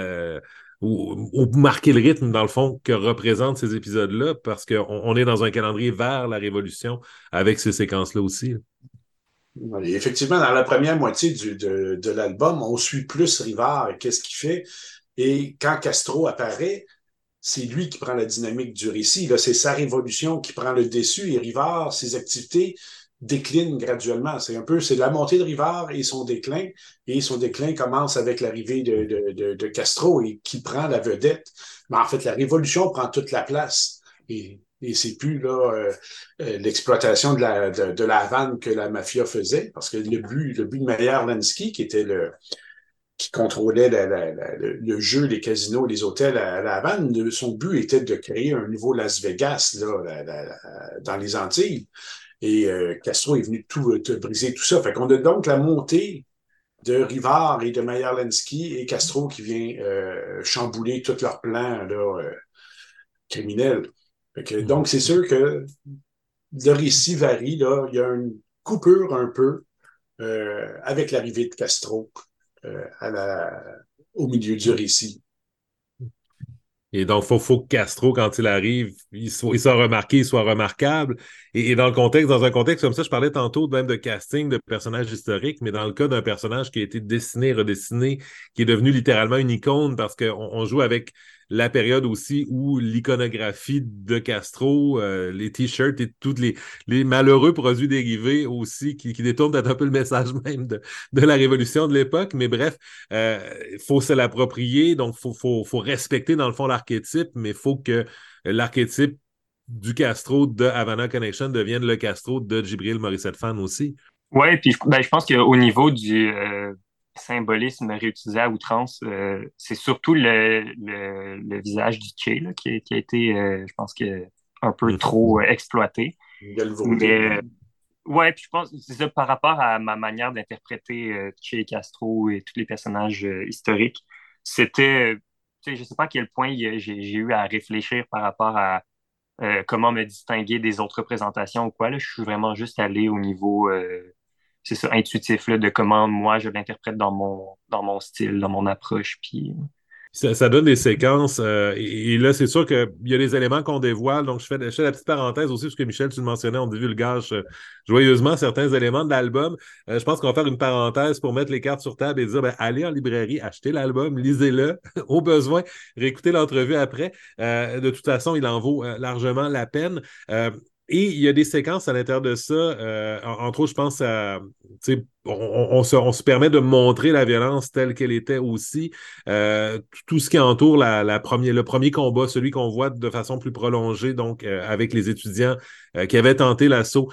ou marquer le rythme, dans le fond, que représentent ces épisodes-là, parce qu'on est dans un calendrier vers la Révolution avec ces séquences-là aussi. Et effectivement, dans la première moitié de l'album, on suit plus Rivard et qu'est-ce qu'il fait. Et quand Castro apparaît, c'est lui qui prend la dynamique du récit. Là, c'est sa révolution qui prend le dessus et Rivard, ses activités déclinent graduellement. C'est la montée de Rivard et son déclin. Et son déclin commence avec l'arrivée de Castro et qui prend la vedette. Mais en fait, la révolution prend toute la place. Et c'est plus là l'exploitation de la Havane que la mafia faisait, parce que le but de Meyer Lansky, qui contrôlait le jeu, les casinos, les hôtels à la Havane, son but était de créer un nouveau Las Vegas là, dans les Antilles. Et Castro est venu tout briser tout ça. Fait qu'on a donc la montée de Rivard et de Meyer Lansky et Castro qui vient chambouler tous leurs plans là, criminels. Donc, c'est sûr que le récit varie. Là. Il y a une coupure un peu avec l'arrivée de Castro au milieu du récit. Et donc, faut que Castro, quand il arrive, il soit remarqué, il soit remarquable. Et dans un contexte comme ça, je parlais tantôt même de casting de personnages historiques, mais dans le cas d'un personnage qui a été dessiné, redessiné, qui est devenu littéralement une icône parce qu'on joue avec la période aussi où l'iconographie de Castro, les t-shirts et tous les malheureux produits dérivés aussi qui détournent peut-être un peu le message même de la révolution de l'époque. Mais bref, faut se l'approprier, donc faut respecter dans le fond l'archétype, mais il faut que l'archétype du Castro de Havana Connection devienne le Castro de Djibril Morissette Fan aussi. Ouais, puis je pense qu'au niveau du symbolisme réutilisé à outrance, c'est surtout le visage du Che là, qui a été, je pense que un peu trop exploité. Galvaudé. Mais ouais, puis je pense que c'est ça par rapport à ma manière d'interpréter Che Castro et tous les personnages historiques. C'était, tu sais, je sais pas à quel point j'ai eu à réfléchir par rapport à comment me distinguer des autres représentations ou quoi. Là, je suis vraiment juste allé au niveau, c'est ça, intuitif là, de comment moi je l'interprète dans mon style, dans mon approche. Puis Ça donne des séquences. Et là, c'est sûr qu'il y a des éléments qu'on dévoile. Donc, je fais la petite parenthèse aussi, parce que Michel, tu le mentionnais, on divulgage joyeusement certains éléments de l'album. Je pense qu'on va faire une parenthèse pour mettre les cartes sur table et dire, ben, allez en librairie, achetez l'album, lisez-le. Au besoin, réécoutez l'entrevue après. De toute façon, il en vaut largement la peine. Et il y a des séquences à l'intérieur de ça. Entre autres, je pense à... On se permet de montrer la violence telle qu'elle était aussi. Tout ce qui entoure le premier combat, celui qu'on voit de façon plus prolongée, donc avec les étudiants qui avaient tenté l'assaut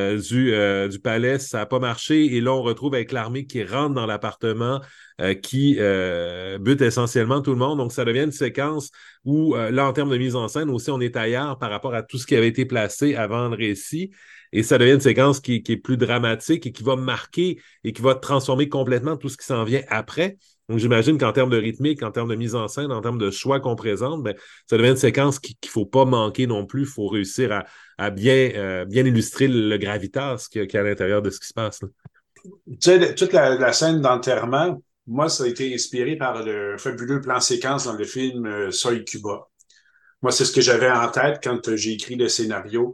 du palais, ça n'a pas marché. Et là, on retrouve avec l'armée qui rentre dans l'appartement, qui bute essentiellement tout le monde. Donc, ça devient une séquence où, là, en termes de mise en scène, aussi, on est ailleurs par rapport à tout ce qui avait été placé avant le récit. Et ça devient une séquence qui est plus dramatique et qui va marquer et qui va transformer complètement tout ce qui s'en vient après. Donc, j'imagine qu'en termes de rythmique, en termes de mise en scène, en termes de choix qu'on présente, ben, ça devient une séquence qu'il ne faut pas manquer non plus. Il faut réussir à bien illustrer le gravitas qu'il y a à l'intérieur de ce qui se passe. Là. Tu sais, toute la scène d'enterrement, moi, ça a été inspiré par le fabuleux plan séquence dans le film Soy Cuba. Moi, c'est ce que j'avais en tête quand j'ai écrit le scénario,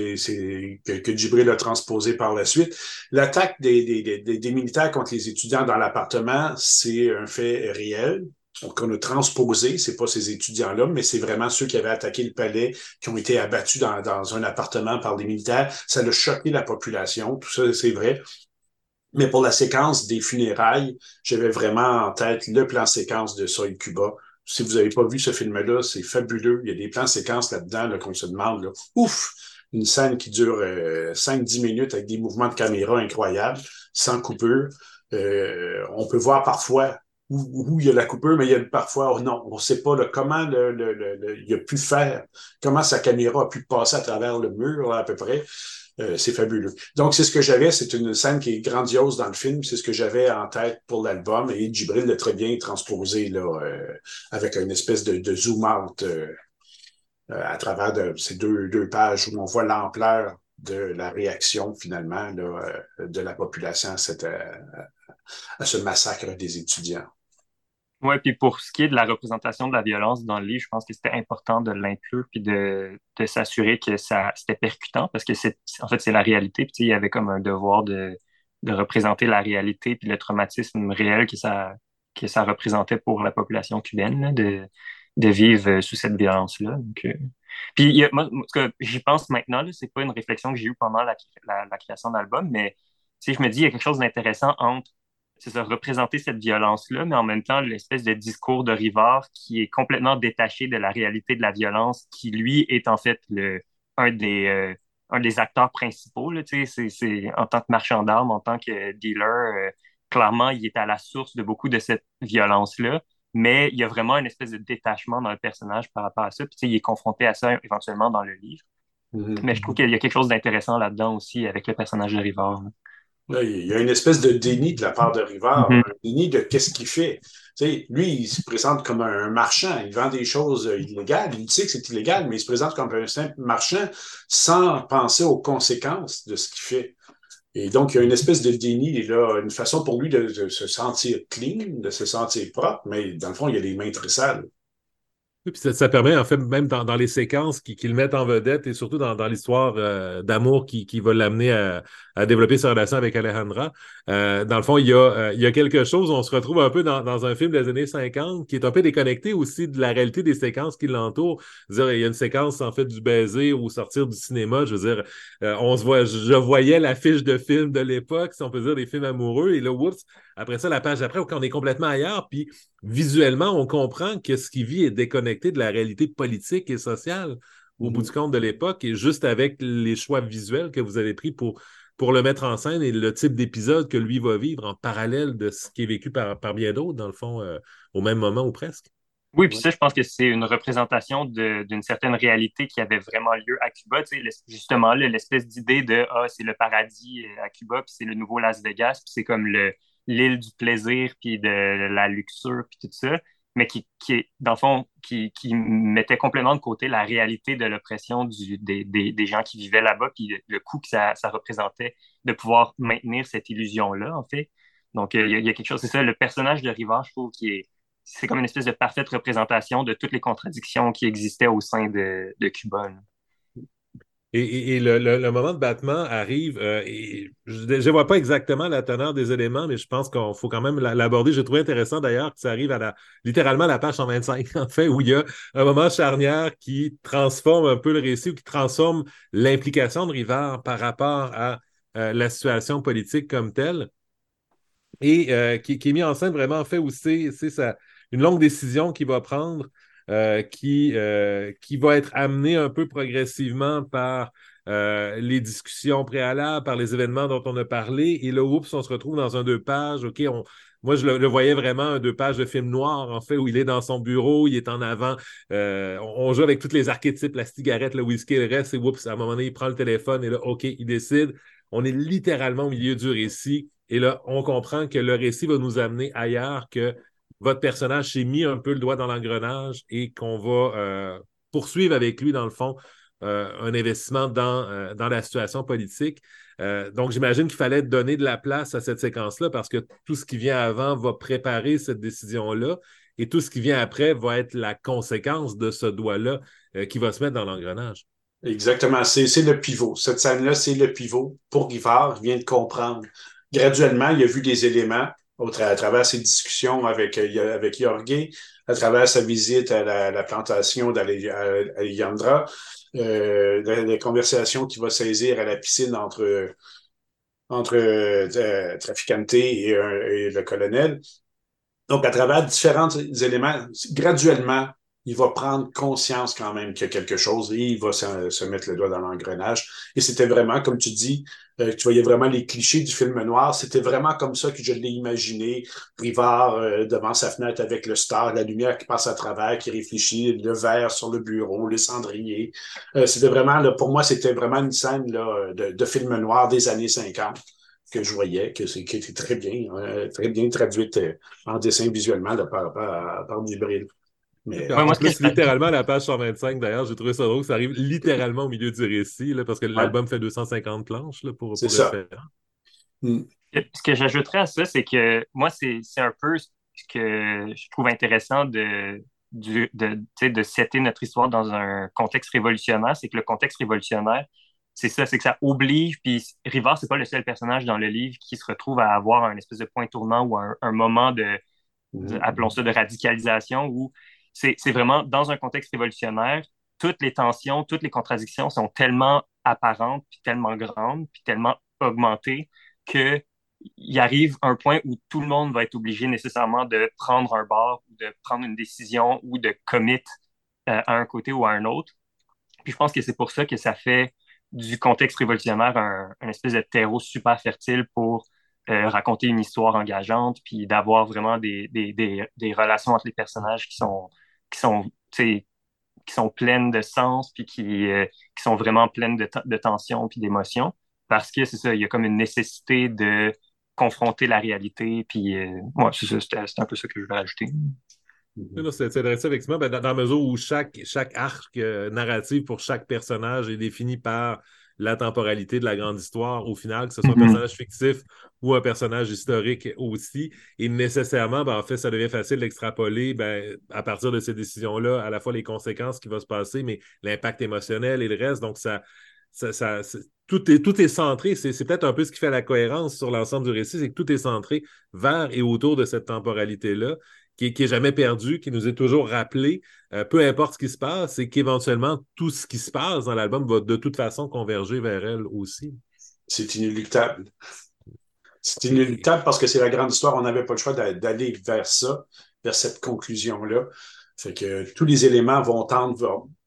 que Djibril a transposé par la suite. L'attaque des militaires contre les étudiants dans l'appartement, c'est un fait réel. Donc, on a transposé, c'est pas ces étudiants-là, mais c'est vraiment ceux qui avaient attaqué le palais, qui ont été abattus dans un appartement par des militaires. Ça a choqué la population, tout ça, c'est vrai. Mais pour la séquence des funérailles, j'avais vraiment en tête le plan séquence de Soy Cuba. Si vous n'avez pas vu ce film-là, c'est fabuleux. Il y a des plans séquences là-dedans là, qu'on se demande. Là, ouf! Une scène qui dure 5-10 minutes avec des mouvements de caméra incroyables, sans coupure. On peut voir parfois où il y a la coupure, mais il y a parfois, oh non, on ne sait pas là, comment il a pu faire, comment sa caméra a pu passer à travers le mur là, à peu près. C'est fabuleux. Donc, c'est ce que j'avais. C'est une scène qui est grandiose dans le film. C'est ce que j'avais en tête pour l'album. Et Djibril l'a très bien transposé là, avec une espèce de zoom-out à travers ces deux pages où on voit l'ampleur de la réaction, finalement, là, de la population à ce massacre des étudiants. ouais, puis pour ce qui est de la représentation de la violence dans le livre, je pense que c'était important de l'inclure puis de s'assurer que c'était percutant parce que en fait, c'est la réalité. Puis il y avait comme un devoir de représenter la réalité puis le traumatisme réel que ça représentait pour la population cubaine, là, de vivre sous cette violence-là. Donc, puis moi, en tout cas, j'y pense maintenant, là, c'est pas une réflexion que j'ai eue pendant la création de l'album, mais je me dis, il y a quelque chose d'intéressant entre c'est ça, représenter cette violence-là, mais en même temps, l'espèce de discours de Rivard qui est complètement détaché de la réalité de la violence, qui, lui, est en fait un des acteurs principaux. Là, en tant que marchand d'armes, en tant que dealer, clairement, il est à la source de beaucoup de cette violence-là, mais il y a vraiment une espèce de détachement dans le personnage par rapport à ça. Puis, il est confronté à ça éventuellement dans le livre. Mm-hmm. Mais je trouve qu'il y a quelque chose d'intéressant là-dedans aussi avec le personnage de Rivard. Là. Là, il y a une espèce de déni de la part de Rivard, un déni de qu'est-ce qu'il fait. Tu sais, lui, il se présente comme un marchand, il vend des choses illégales, il sait que c'est illégal, mais il se présente comme un simple marchand sans penser aux conséquences de ce qu'il fait. Et donc, il y a une espèce de déni, et là, une façon pour lui de se sentir clean, de se sentir propre, mais dans le fond, il y a des mains très sales. Oui, puis ça permet, en fait, même dans les séquences qui le mettent en vedette et surtout dans l'histoire d'amour qui va l'amener à développer sa relation avec Alejandra. Dans le fond, il y a quelque chose, on se retrouve un peu dans un film des années 50 qui est un peu déconnecté aussi de la réalité des séquences qui l'entourent. Il y a une séquence, en fait, du baiser ou sortir du cinéma. Je veux dire, je voyais l'affiche de film de l'époque, si on peut dire, des films amoureux. Et là, oups, après ça, la page après, on est complètement ailleurs. Puis visuellement, on comprend que ce qu'il vit est déconnecté de la réalité politique et sociale au bout du compte de l'époque, et juste avec les choix visuels que vous avez pris pour le mettre en scène et le type d'épisode que lui va vivre en parallèle de ce qui est vécu par bien d'autres, dans le fond, au même moment ou presque. Oui, puis ça, je pense que c'est une représentation d'une certaine réalité qui avait vraiment lieu à Cuba. Tu sais, justement, là, l'espèce d'idée de c'est le paradis à Cuba, puis c'est le nouveau Las Vegas, puis c'est comme l'île du plaisir, puis de la luxure, puis tout ça, mais dans le fond, qui mettait complètement de côté la réalité de l'oppression des gens qui vivaient là-bas, puis le coût que ça représentait de pouvoir maintenir cette illusion-là, en fait. Donc, il y a quelque chose, c'est ça, le personnage de Rivard, je trouve, c'est comme une espèce de parfaite représentation de toutes les contradictions qui existaient au sein de Cuba. Là. Et le moment de battement arrive, et je ne vois pas exactement la teneur des éléments, mais je pense qu'il faut quand même l'aborder. J'ai trouvé intéressant d'ailleurs que ça arrive littéralement à la page 125, en fait, où il y a un moment charnière qui transforme un peu le récit ou qui transforme l'implication de Rivard par rapport à la situation politique comme telle. Et qui est mis en scène vraiment, en fait, où c'est une longue décision qu'il va prendre, qui va être amenée un peu progressivement par les discussions préalables, par les événements dont on a parlé. Et là, oups, on se retrouve dans un 2 pages. OK, moi, je le voyais vraiment un 2 pages de film noir, en fait, où il est dans son bureau, il est en avant. On joue avec tous les archétypes, la cigarette, le whisky, le reste. Et oups, à un moment donné, il prend le téléphone et là, OK, il décide. On est littéralement au milieu du récit. Et là, on comprend que le récit va nous amener ailleurs, que votre personnage s'est mis un peu le doigt dans l'engrenage et qu'on va poursuivre avec lui, dans le fond, un investissement dans la situation politique. Donc, j'imagine qu'il fallait donner de la place à cette séquence-là parce que tout ce qui vient avant va préparer cette décision-là et tout ce qui vient après va être la conséquence de ce doigt-là qui va se mettre dans l'engrenage. Exactement, c'est le pivot. Cette scène-là, c'est le pivot pour Rivard. Il vient de comprendre. Graduellement, il a vu des éléments à travers ses discussions avec Jorge, à travers sa visite à la plantation d'Alejandra, les conversations qu'il va saisir à la piscine entre Traficante et le colonel. Donc, à travers différents éléments, graduellement, il va prendre conscience quand même qu'il y a quelque chose et il va se mettre le doigt dans l'engrenage. Et c'était vraiment, comme tu dis, tu voyais vraiment les clichés du film noir. C'était vraiment comme ça que je l'ai imaginé. Rivard devant sa fenêtre avec le star, la lumière qui passe à travers, qui réfléchit, le verre sur le bureau, les cendriers. C'était vraiment, là, pour moi, c'était vraiment une scène là, de film noir des années 50 que je voyais, qui était très bien traduite en dessin visuellement là, par Djibril. Mais, En plus, littéralement, à la page 125, d'ailleurs, j'ai trouvé ça drôle, ça arrive littéralement au milieu du récit, là, parce que l'album fait 250 planches là, pour référence. Ce que j'ajouterais à ça, c'est que moi, c'est un peu ce que je trouve intéressant de setter notre histoire dans un contexte révolutionnaire, c'est que le contexte révolutionnaire, c'est ça, c'est que ça oblige, puis Rivard, c'est pas le seul personnage dans le livre qui se retrouve à avoir un espèce de point tournant ou un moment appelons ça de radicalisation, où c'est vraiment dans un contexte révolutionnaire, toutes les tensions, toutes les contradictions sont tellement apparentes, puis tellement grandes, puis tellement augmentées que il arrive un point où tout le monde va être obligé nécessairement de prendre un bord ou de prendre une décision ou de commit à un côté ou à un autre. Puis je pense que c'est pour ça que ça fait du contexte révolutionnaire un espèce de terreau super fertile pour raconter une histoire engageante, puis d'avoir vraiment des relations entre les personnages qui sont pleines de sens, puis qui sont vraiment pleines de tension, puis d'émotion, parce que c'est ça, il y a comme une nécessité de confronter la réalité, puis ouais, c'est un peu ça que je veux rajouter. C'est intéressant, effectivement, dans la mesure où chaque arc narratif pour chaque personnage est défini par la temporalité de la grande histoire, au final, que ce soit un personnage fictif ou un personnage historique aussi. Et nécessairement, en fait, ça devient facile d'extrapoler à partir de ces décisions-là, à la fois les conséquences qui vont se passer, mais l'impact émotionnel et le reste. Donc, tout est centré. C'est peut-être un peu ce qui fait la cohérence sur l'ensemble du récit, c'est que tout est centré vers et autour de cette temporalité-là, qui est jamais perdu, qui nous est toujours rappelé, peu importe ce qui se passe, et qu'éventuellement, tout ce qui se passe dans l'album va de toute façon converger vers elle aussi. C'est inéluctable. C'est inéluctable parce que c'est la grande histoire. On n'avait pas le choix d'aller vers ça, vers cette conclusion-là. Fait que tous les éléments vont tendre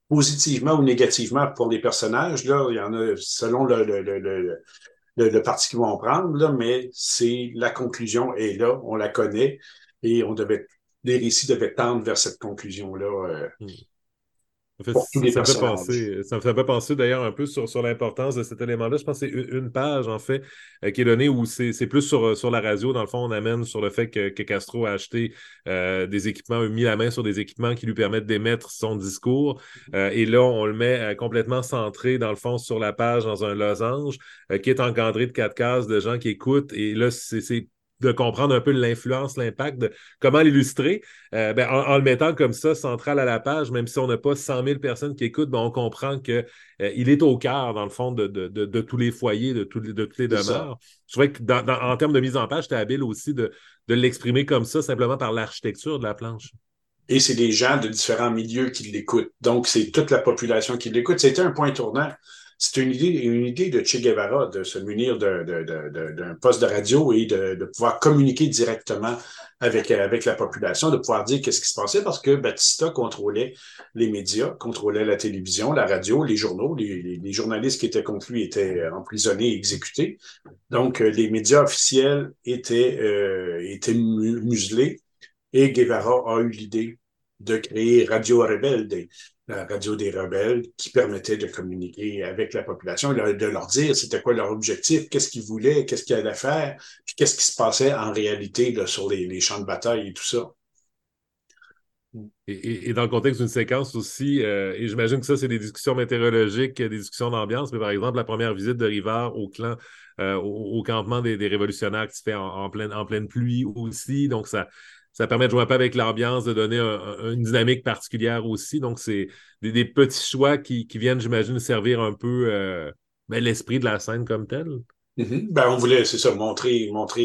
positivement ou négativement pour les personnages. Là, il y en a selon le parti qu'ils vont prendre, là, mais c'est la conclusion est là, on la connaît et les récits devaient tendre vers cette conclusion-là Hmm. En fait, pour tous les ça me fait personnages. penser, ça me fait penser d'ailleurs un peu sur l'importance de cet élément-là. Je pense que c'est une page, en fait, qui est donnée où c'est plus sur la radio. Dans le fond, on amène sur le fait que Castro a acheté des équipements, a mis la main sur des équipements qui lui permettent d'émettre son discours. Et là, on le met complètement centré, dans le fond, sur la page, dans un losange, qui est encadré de 4 cases de gens qui écoutent. Et là, c'est de comprendre un peu l'influence, l'impact, de comment l'illustrer. En le mettant comme ça, central à la page, même si on n'a pas 100 000 personnes qui écoutent, on comprend qu'il est au cœur, dans le fond, de tous les foyers, de toutes les C'est ça. demeures. Je trouvais que en termes de mise en page, c'était habile aussi de l'exprimer comme ça, simplement par l'architecture de la planche. Et c'est des gens de différents milieux qui l'écoutent. Donc, c'est toute la population qui l'écoute. C'était un point tournant. C'est une idée de Che Guevara de se munir d'un poste de radio et de pouvoir communiquer directement avec la population, de pouvoir dire qu'est-ce qui se passait parce que Batista contrôlait les médias, contrôlait la télévision, la radio, les journaux. Les journalistes qui étaient contre lui étaient emprisonnés et exécutés. Donc, les médias officiels étaient muselés. Et Guevara a eu l'idée de créer Radio Rebelde, la radio des rebelles, qui permettait de communiquer avec la population, de leur dire c'était quoi leur objectif, qu'est-ce qu'ils voulaient, qu'est-ce qu'ils allaient faire, puis qu'est-ce qui se passait en réalité là, sur les champs de bataille et tout ça. Et dans le contexte d'une séquence aussi, et j'imagine que ça, c'est des discussions météorologiques, des discussions d'ambiance, mais par exemple, la première visite de Rivard au clan, au campement des révolutionnaires qui se fait en pleine pluie aussi. Donc, ça permet de jouer un peu avec l'ambiance, de donner une dynamique particulière aussi. Donc, c'est des petits choix qui viennent, j'imagine, servir un peu l'esprit de la scène comme tel. On voulait, c'est ça, montrer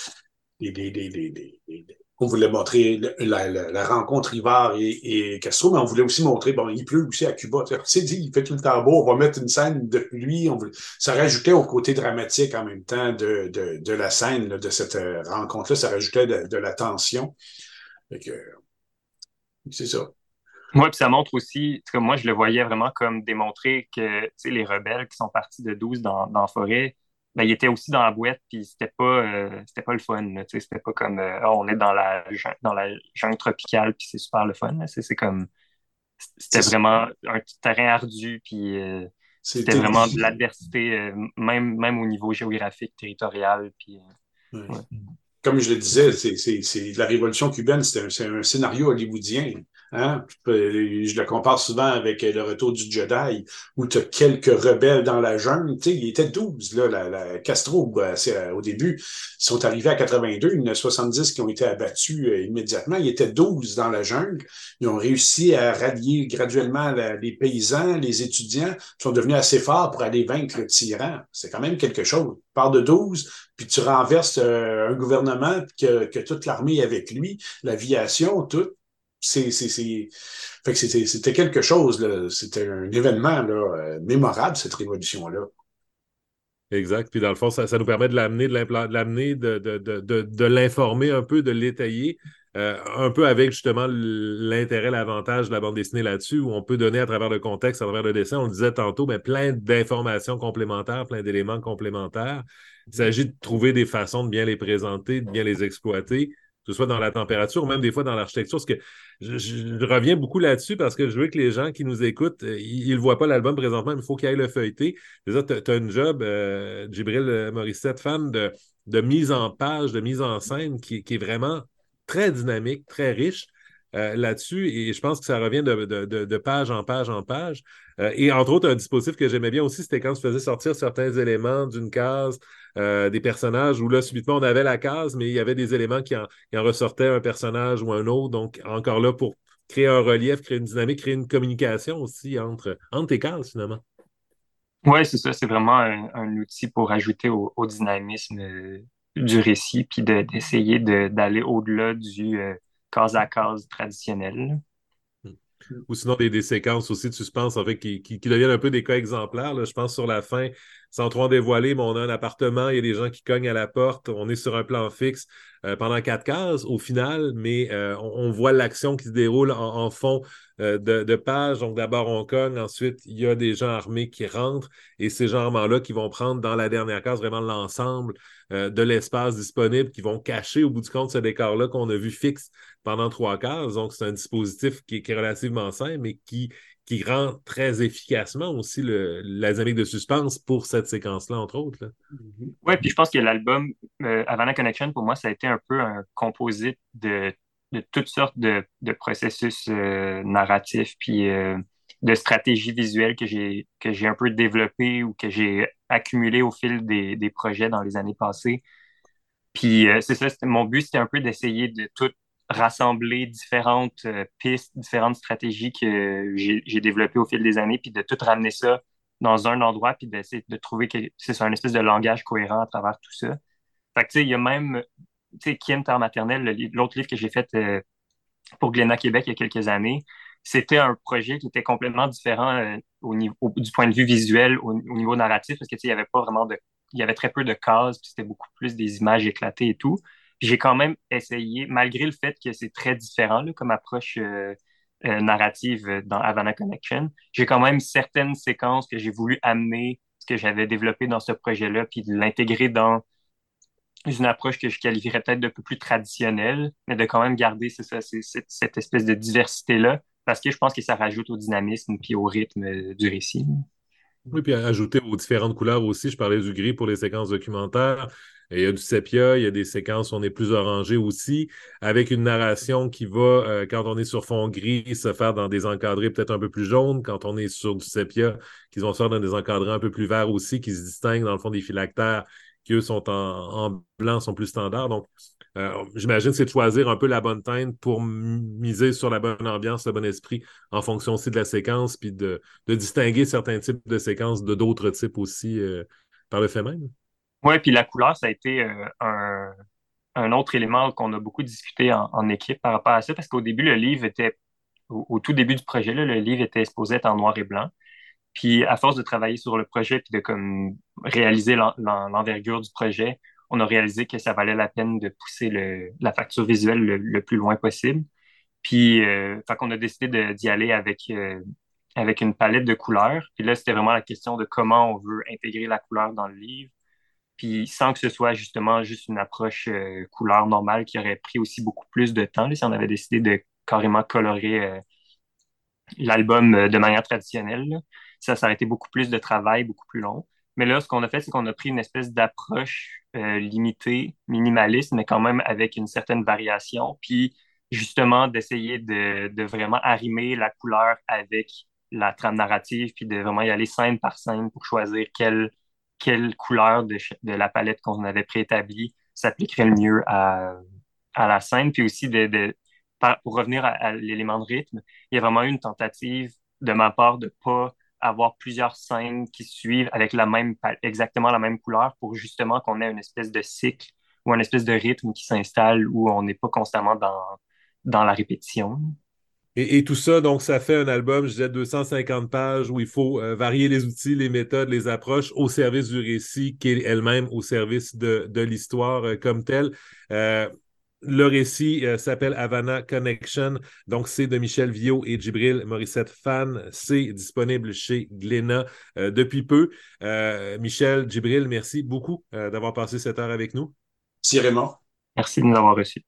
on voulait montrer la rencontre Rivard et Castro, mais on voulait aussi montrer, bon, il pleut aussi à Cuba. On s'est dit, il fait tout le temps beau, on va mettre une scène de pluie. Ça rajoutait au côté dramatique en même temps de la scène, là, de cette rencontre-là, ça rajoutait de la tension. Que, c'est ça. Moi, puis ça montre aussi, comme moi, je le voyais vraiment comme démontrer que les rebelles qui sont partis de 12 dans la forêt, ben, ils étaient aussi dans la boîte, puis c'était pas le fun. C'était pas comme on est dans la jungle tropicale, puis c'est super le fun. C'est comme c'était C'est ça. vraiment un terrain ardu, puis c'était C'était vraiment de difficile. l'adversité, même au niveau géographique, territorial. Puis, Ouais. ouais. Comme je le disais, c'est la révolution cubaine, c'est un scénario hollywoodien. Hein? Je le compare souvent avec le retour du Jedi, où tu as quelques rebelles dans la jungle. Tu sais, il était 12, là, Castro, au début. Ils sont arrivés à 82, il y en a 70 qui ont été abattus immédiatement. Il était 12 dans la jungle. Ils ont réussi à rallier graduellement les paysans, les étudiants, qui sont devenus assez forts pour aller vaincre le tyran. C'est quand même quelque chose. Tu pars de 12, puis tu renverses un gouvernement que toute l'armée est avec lui, l'aviation, tout. Fait que c'était quelque chose, là. C'était un événement là, mémorable, cette révolution-là. Exact. Puis dans le fond, ça nous permet de l'amener, de l'informer un peu, de l'étayer, un peu avec justement l'intérêt, l'avantage de la bande dessinée là-dessus, où on peut donner à travers le contexte, à travers le dessin, on le disait tantôt, plein d'informations complémentaires, plein d'éléments complémentaires. Il s'agit de trouver des façons de bien les présenter, de bien les exploiter, que ce soit dans la température ou même des fois dans l'architecture. Parce que je reviens beaucoup là-dessus parce que je veux que les gens qui nous écoutent, ils ne voient pas l'album présentement, mais il faut qu'ils aillent le feuilleter. Tu as une job, Djibril Morissette, fan de mise en page, de mise en scène qui est vraiment très dynamique, très riche là-dessus. Et je pense que ça revient de page en page en page. Et entre autres, un dispositif que j'aimais bien aussi, c'était quand tu faisais sortir certains éléments d'une case, des personnages, où là, subitement, on avait la case, mais il y avait des éléments qui en ressortaient un personnage ou un autre. Donc, encore là, pour créer un relief, créer une dynamique, créer une communication aussi entre tes cases, finalement. Ouais, c'est ça. C'est vraiment un outil pour ajouter au dynamisme du récit, puis d'essayer d'aller au-delà du case à case traditionnel. Ou sinon des séquences aussi de suspense en fait, qui deviennent un peu des cas exemplaires. Là. Je pense sur la fin sans trop en dévoiler, mais on a un appartement, il y a des gens qui cognent à la porte, on est sur un plan fixe pendant 4 cases au final, mais on voit l'action qui se déroule en fond de page. Donc d'abord on cogne, ensuite il y a des gens armés qui rentrent et ces gens armés-là qui vont prendre dans la dernière case vraiment l'ensemble de l'espace disponible, qui vont cacher au bout du compte ce décor-là qu'on a vu fixe pendant 3 cases. Donc c'est un dispositif qui est relativement simple, mais qui rend très efficacement aussi la dynamique de suspense pour cette séquence-là, entre autres. Oui, puis je pense que l'album Havana Connection, pour moi, ça a été un peu un composite de toutes sortes de processus narratifs, puis de stratégies visuelles que j'ai un peu développées ou que j'ai accumulées au fil des projets dans les années passées. Puis c'est ça, mon but, c'était un peu d'essayer de tout rassembler différentes pistes, différentes stratégies que j'ai développées au fil des années, puis de tout ramener ça dans un endroit, puis d'essayer de trouver que c'est un espèce de langage cohérent à travers tout ça. Fait que, tu sais, il y a même, tu sais, Kiem, Terre maternelle, l'autre livre que j'ai fait pour Glénat Québec il y a quelques années, c'était un projet qui était complètement différent du point de vue visuel, au niveau narratif, parce que, tu sais, il y avait pas vraiment il y avait très peu de cases, puis c'était beaucoup plus des images éclatées et tout. Puis j'ai quand même essayé, malgré le fait que c'est très différent là, comme approche narrative dans Havana Connection, j'ai quand même certaines séquences que j'ai voulu amener, ce que j'avais développé dans ce projet-là, puis de l'intégrer dans une approche que je qualifierais peut-être d'un peu plus traditionnelle, mais de quand même garder cette espèce de diversité-là, parce que je pense que ça rajoute au dynamisme puis au rythme du récit. Oui, puis ajouter aux différentes couleurs aussi. Je parlais du gris pour les séquences documentaires. Il y a du sépia, il y a des séquences où on est plus orangé aussi, avec une narration qui va, quand on est sur fond gris, se faire dans des encadrés peut-être un peu plus jaunes. Quand on est sur du sépia, qui vont se faire dans des encadrés un peu plus verts aussi, qui se distinguent dans le fond des phylactères, qui eux sont en blanc, sont plus standards. Donc, j'imagine que c'est de choisir un peu la bonne teinte pour miser sur la bonne ambiance, le bon esprit, en fonction aussi de la séquence, puis de distinguer certains types de séquences de d'autres types aussi par le fait même. Oui, puis la couleur, ça a été un autre élément qu'on a beaucoup discuté en équipe par rapport à ça, parce qu'au début, le livre était, au tout début du projet, là, le livre était exposé être en noir et blanc. Puis à force de travailler sur le projet puis de comme réaliser l'envergure du projet, on a réalisé que ça valait la peine de pousser la facture visuelle le plus loin possible. Puis fait qu'on a décidé d'y aller avec une palette de couleurs. Puis là, c'était vraiment la question de comment on veut intégrer la couleur dans le livre. Puis sans que ce soit justement juste une approche couleur normale qui aurait pris aussi beaucoup plus de temps, là, si on avait décidé de carrément colorer l'album de manière traditionnelle, là. Ça aurait été beaucoup plus de travail, beaucoup plus long. Mais là, ce qu'on a fait, c'est qu'on a pris une espèce d'approche limitée, minimaliste, mais quand même avec une certaine variation. Puis justement, d'essayer de vraiment arrimer la couleur avec la trame narrative, puis de vraiment y aller scène par scène pour choisir quelle couleur de la palette qu'on avait préétablie s'appliquerait le mieux à la scène. Puis aussi pour revenir à l'élément de rythme, il y a vraiment eu une tentative de ma part de pas avoir plusieurs scènes qui suivent avec exactement la même couleur pour justement qu'on ait une espèce de cycle ou une espèce de rythme qui s'installe où on n'est pas constamment dans la répétition. Et tout ça, donc, ça fait un album, je disais, 250 pages où il faut varier les outils, les méthodes, les approches au service du récit qui est elle-même au service de l'histoire comme telle. Le récit s'appelle Havana Connection, donc c'est de Michel Viau et Djibril Morissette Fan. C'est disponible chez Glénat depuis peu. Michel, Djibril, merci beaucoup d'avoir passé cette heure avec nous. Si Raymond. Merci de nous avoir reçus.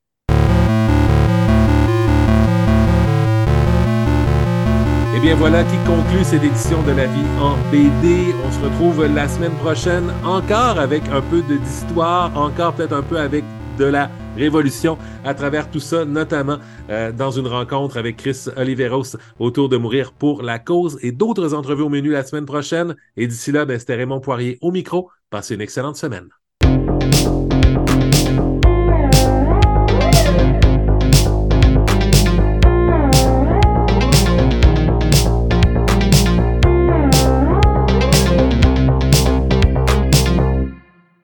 Eh bien voilà qui conclut cette édition de La Vie en BD. On se retrouve la semaine prochaine encore avec un peu d'histoire, encore peut-être un peu avec de la révolution à travers tout ça, notamment dans une rencontre avec Chris Oliveros autour de Mourir pour la cause et d'autres entrevues au menu la semaine prochaine. Et d'ici là, c'était Raymond Poirier au micro. Passez une excellente semaine.